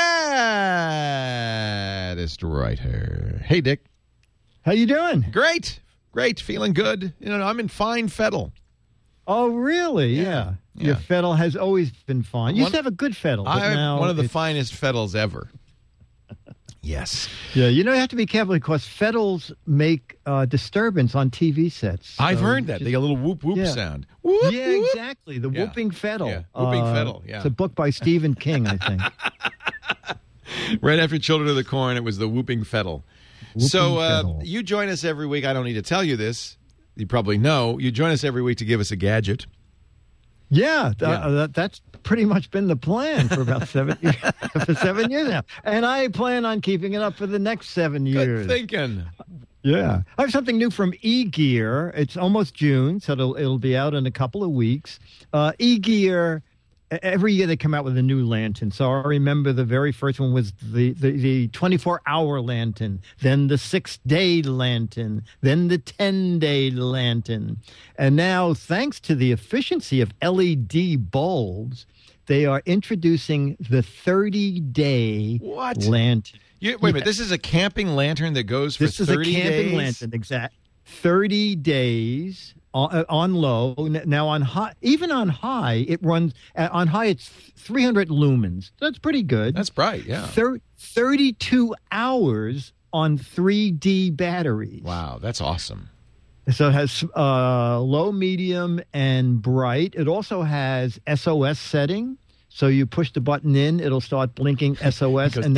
maddest writer. Hey, Dick. How you doing? Great. Great. Feeling good. You know, I'm in fine fettle. Oh, really? Yeah. Your fettle has always been fine. You used to have a good fettle. But now one of the finest fettles ever. Yes. Yeah, you know, you have to be careful because fettles make disturbance on TV sets. So I've heard that. They get a little whoop-whoop sound. Whoop, yeah, whoop. exactly. The whooping fettle. Yeah. Whooping fettle, yeah. It's a book by Stephen King, I think. Right after Children of the Corn, it was the whooping fettle. You join us every week. I don't need to tell you this. You probably know. You join us every week to give us a gadget. Yeah, that's pretty much been the plan for about 7 years, for 7 years now. And I plan on keeping it up for the next 7 years. Good thinking. Yeah. I have something new from eGear. It's almost June, so it'll be out in a couple of weeks. eGear, every year they come out with a new lantern. So I remember the very first one was the 24-hour lantern, then the 6-day lantern, then the 10-day lantern. And now, thanks to the efficiency of LED bulbs, they are introducing the 30-day lantern. Wait a minute. This is a camping lantern that goes for 30 days? This is a camping lantern, exact. 30 days on low. Now on high, even on high, it runs on high. It's 300 lumens. That's pretty good. That's bright. Yeah. 32 hours on 3D batteries. Wow, that's awesome. So it has low, medium, and bright. It also has SOS setting. So you push the button in, it'll start blinking SOS. It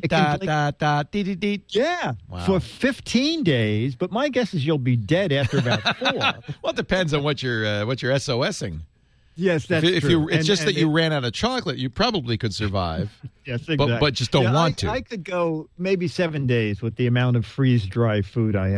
goes yeah, wow. For 15 days. But my guess is you'll be dead after about 4. Well, it depends on what you're SOSing. Yes, that's true. It's just that you ran out of chocolate, you probably could survive. Yes, exactly. But just don't want to. I could go maybe 7 days with the amount of freeze-dry food I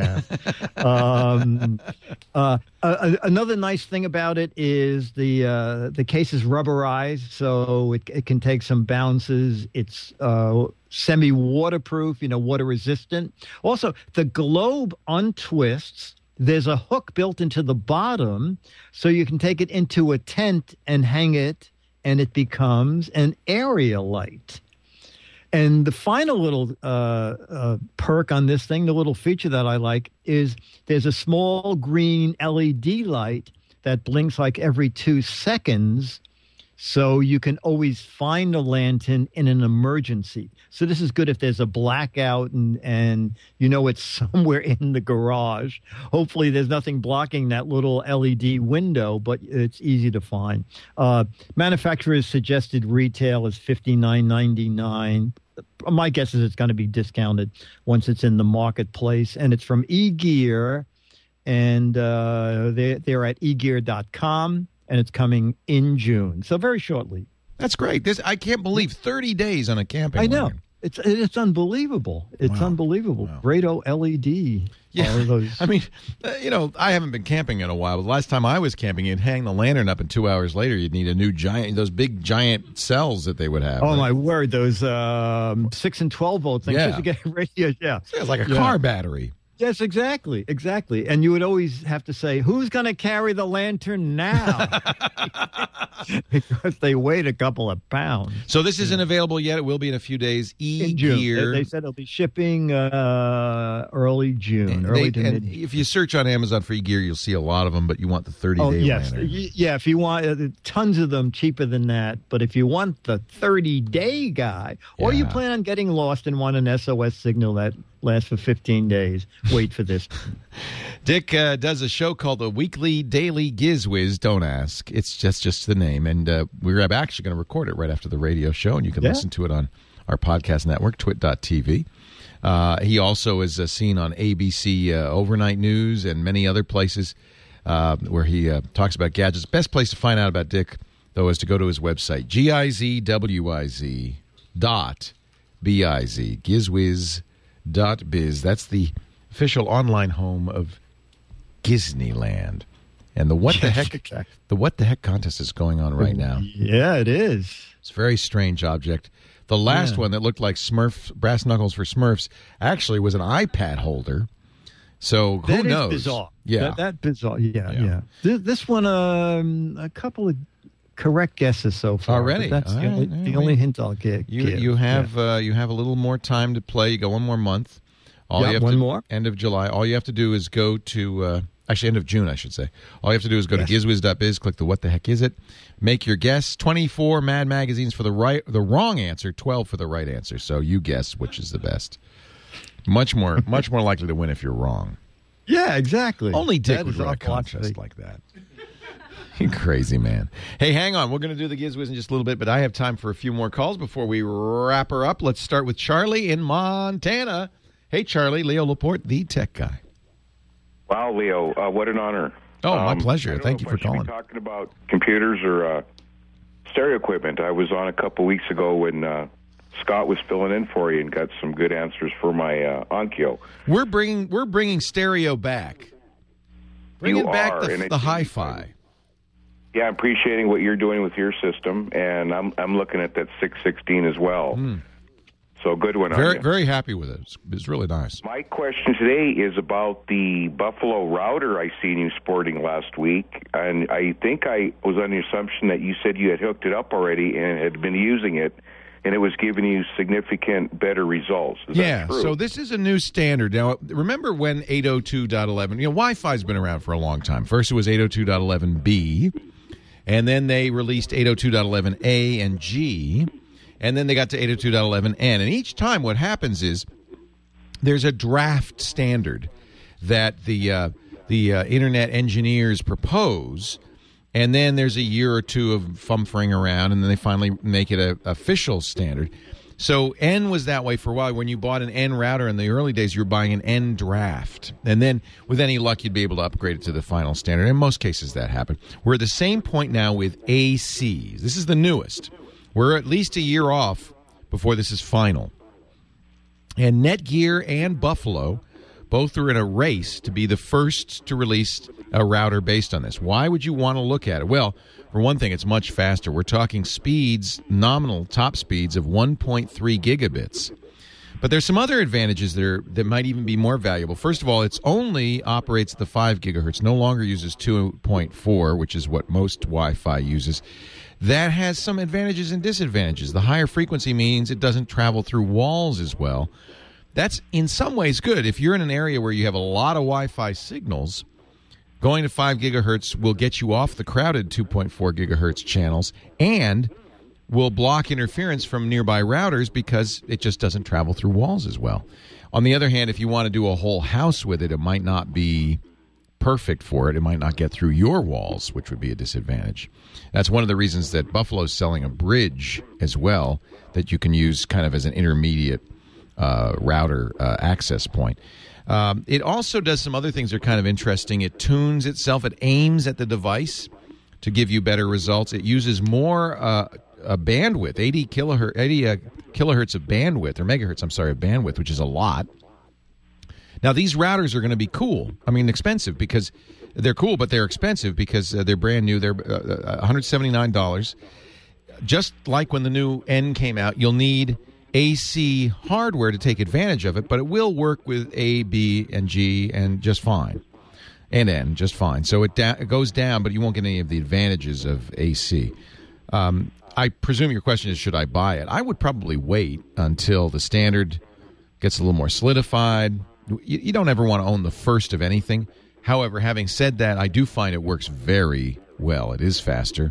have. Another nice thing about it is the case is rubberized, so it can take some bounces. It's semi-waterproof, water-resistant. Also, the globe untwists. There's a hook built into the bottom, so you can take it into a tent and hang it, and it becomes an area light. And the final little perk on this thing, the little feature that I like, is there's a small green LED light that blinks like every 2 seconds So you can always find a lantern in an emergency. So this is good if there's a blackout and you know it's somewhere in the garage. Hopefully there's nothing blocking that little LED window, but it's easy to find. Manufacturer's suggested retail is $59.99. My guess is it's going to be discounted once it's in the marketplace. And it's from eGear, and they're at egear.com. And it's coming in June, so very shortly. That's great. I can't believe 30 days on a camping. I know. lantern. It's unbelievable. It's unbelievable. Wow. Great OLED. Yeah. All of those. I mean, I haven't been camping in a while. But the last time I was camping, you'd hang the lantern up, and 2 hours later, you'd need a new those big giant cells that they would have. Oh, my word. Those 6 and 12 volt things. Yeah. Just to get radio. Yeah. It's like a car battery. Yes, exactly. And you would always have to say, who's going to carry the lantern now? Because they weighed a couple of pounds. So this isn't available yet. It will be in a few days. eGear. They said it'll be shipping early June. And if you search on Amazon for eGear, you'll see a lot of them, but you want the 30-day lantern. Yeah, if you want tons of them, cheaper than that. But if you want the 30-day guy, or you plan on getting lost and want an SOS signal that lasts for 15 days, wait for this. Dick does a show called the Weekly Daily Gizwiz. Don't ask. It's just the name. And we're actually going to record it right after the radio show, and you can listen to it on our podcast network, twit.tv. He also is seen on ABC Overnight News and many other places where he talks about gadgets. Best place to find out about Dick, though, is to go to his website, gizwiz.biz, gizwiz.biz. That's the official online home of Disneyland. And the What the Heck contest is going on right now. Yeah, it is. It's a very strange object. The last one that looked like brass knuckles for Smurfs actually was an iPad holder. So who knows? Is bizarre. Yeah, that bizarre. Yeah. This one, a couple of correct guesses so far. Already, that's the only hint I'll give. You have a little more time to play. You got one more month. More. End of July. All you have to do is go to end of June, I should say. All you have to do is go to gizwiz.biz, click the What the Heck Is It, make your guess. 24 Mad magazines for the wrong answer, 12 for the right answer. So you guess which is the best. Much more likely to win if you're wrong. Yeah, exactly. Only Dick would run a contest like that. You crazy man. Hey, hang on. We're going to do the Gizwiz in just a little bit, but I have time for a few more calls before we wrap her up. Let's start with Charlie in Montana. Hey, Charlie. Leo Laporte, the tech guy. Wow, Leo, what an honor. Oh, my pleasure. Thank you for calling. Be talking about computers or stereo equipment. I was on a couple weeks ago when Scott was filling in for you and got some good answers for my Onkyo. We're bringing stereo back. Bringing back the hi-fi. Yeah, I'm appreciating what you're doing with your system, and I'm looking at that 616 as well. So good one. Very happy with it. It's really nice. My question today is about the Buffalo router I seen you sporting last week, and I think I was on the assumption that you said you had hooked it up already and had been using it, and it was giving you significant better results. Is that true? So this is a new standard. Now, remember when 802.11, Wi-Fi's been around for a long time. First it was 802.11b, and then they released 802.11a and g, and then they got to 802.11n. And each time what happens is there's a draft standard that the internet engineers propose, and then there's a year or two of fumfering around, and then they finally make it an official standard. So N was that way for a while. When you bought an N router in the early days, you were buying an N draft. And then with any luck, you'd be able to upgrade it to the final standard. In most cases, that happened. We're at the same point now with ACs. This is the newest. We're at least a year off before this is final. And Netgear and Buffalo both are in a race to be the first to release a router based on this. Why would you want to look at it? Well, for one thing, it's much faster. We're talking speeds, nominal top speeds of 1.3 gigabits. But there's some other advantages that might even be more valuable. First of all, it only operates at the 5 gigahertz, no longer uses 2.4, which is what most Wi-Fi uses. That has some advantages and disadvantages. The higher frequency means it doesn't travel through walls as well. That's in some ways good. If you're in an area where you have a lot of Wi-Fi signals, Going to 5 gigahertz will get you off the crowded 2.4 gigahertz channels and will block interference from nearby routers because it just doesn't travel through walls as well. On the other hand, if you want to do a whole house with it, it might not be perfect for it. It might not get through your walls, which would be a disadvantage. That's one of the reasons that Buffalo's selling a bridge as well that you can use kind of as an intermediate router access point. It also does some other things that are kind of interesting. It tunes itself. It aims at the device to give you better results. It uses more bandwidth, 80 kilohertz of bandwidth, or megahertz, of bandwidth, which is a lot. Now, these routers are going to be cool. I mean, expensive because they're cool, but they're expensive because they're brand new. They're $179. Just like when the new N came out, you'll need AC hardware to take advantage of it, but it will work with A, B, and G and just fine. And N, just fine. So it goes down, but you won't get any of the advantages of AC. I presume your question is, should I buy it? I would probably wait until the standard gets a little more solidified. You don't ever want to own the first of anything. However, having said that, I do find it works very well. It is faster.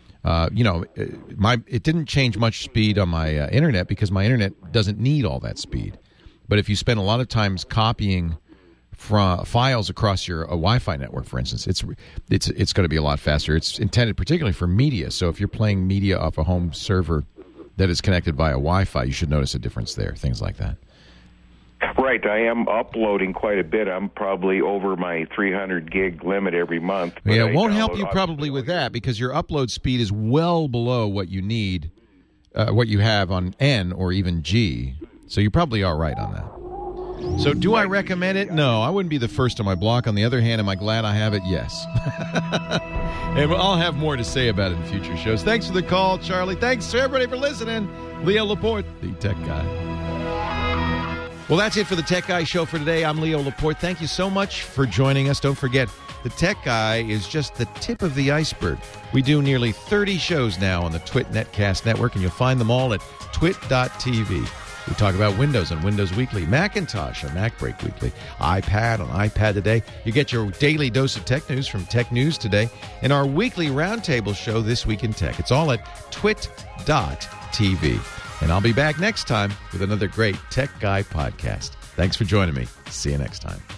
It didn't change much speed on my internet because my internet doesn't need all that speed. But if you spend a lot of times copying files across your Wi-Fi network, for instance, it's going to be a lot faster. It's intended particularly for media. So if you're playing media off a home server that is connected via Wi-Fi, you should notice a difference there. Things like that. Right, I am uploading quite a bit. I'm probably over my 300 gig limit every month. Yeah, it won't help you probably with that because your upload speed is well below what you need, what you have on N or even G. So you're probably all right on that. So do I recommend it? No, I wouldn't be the first on my block. On the other hand, am I glad I have it? Yes. And I'll have more to say about it in future shows. Thanks for the call, Charlie. Thanks to everybody for listening. Leo Laporte, the Tech Guy. Well, that's it for the Tech Guy Show for today. I'm Leo Laporte. Thank you so much for joining us. Don't forget, the Tech Guy is just the tip of the iceberg. We do nearly 30 shows now on the Twit Netcast Network, and you'll find them all at twit.tv. We talk about Windows on Windows Weekly, Macintosh on MacBreak Weekly, iPad on iPad Today. You get your daily dose of tech news from Tech News Today, and our weekly roundtable show, This Week in Tech. It's all at twit.tv. And I'll be back next time with another great Tech Guy podcast. Thanks for joining me. See you next time.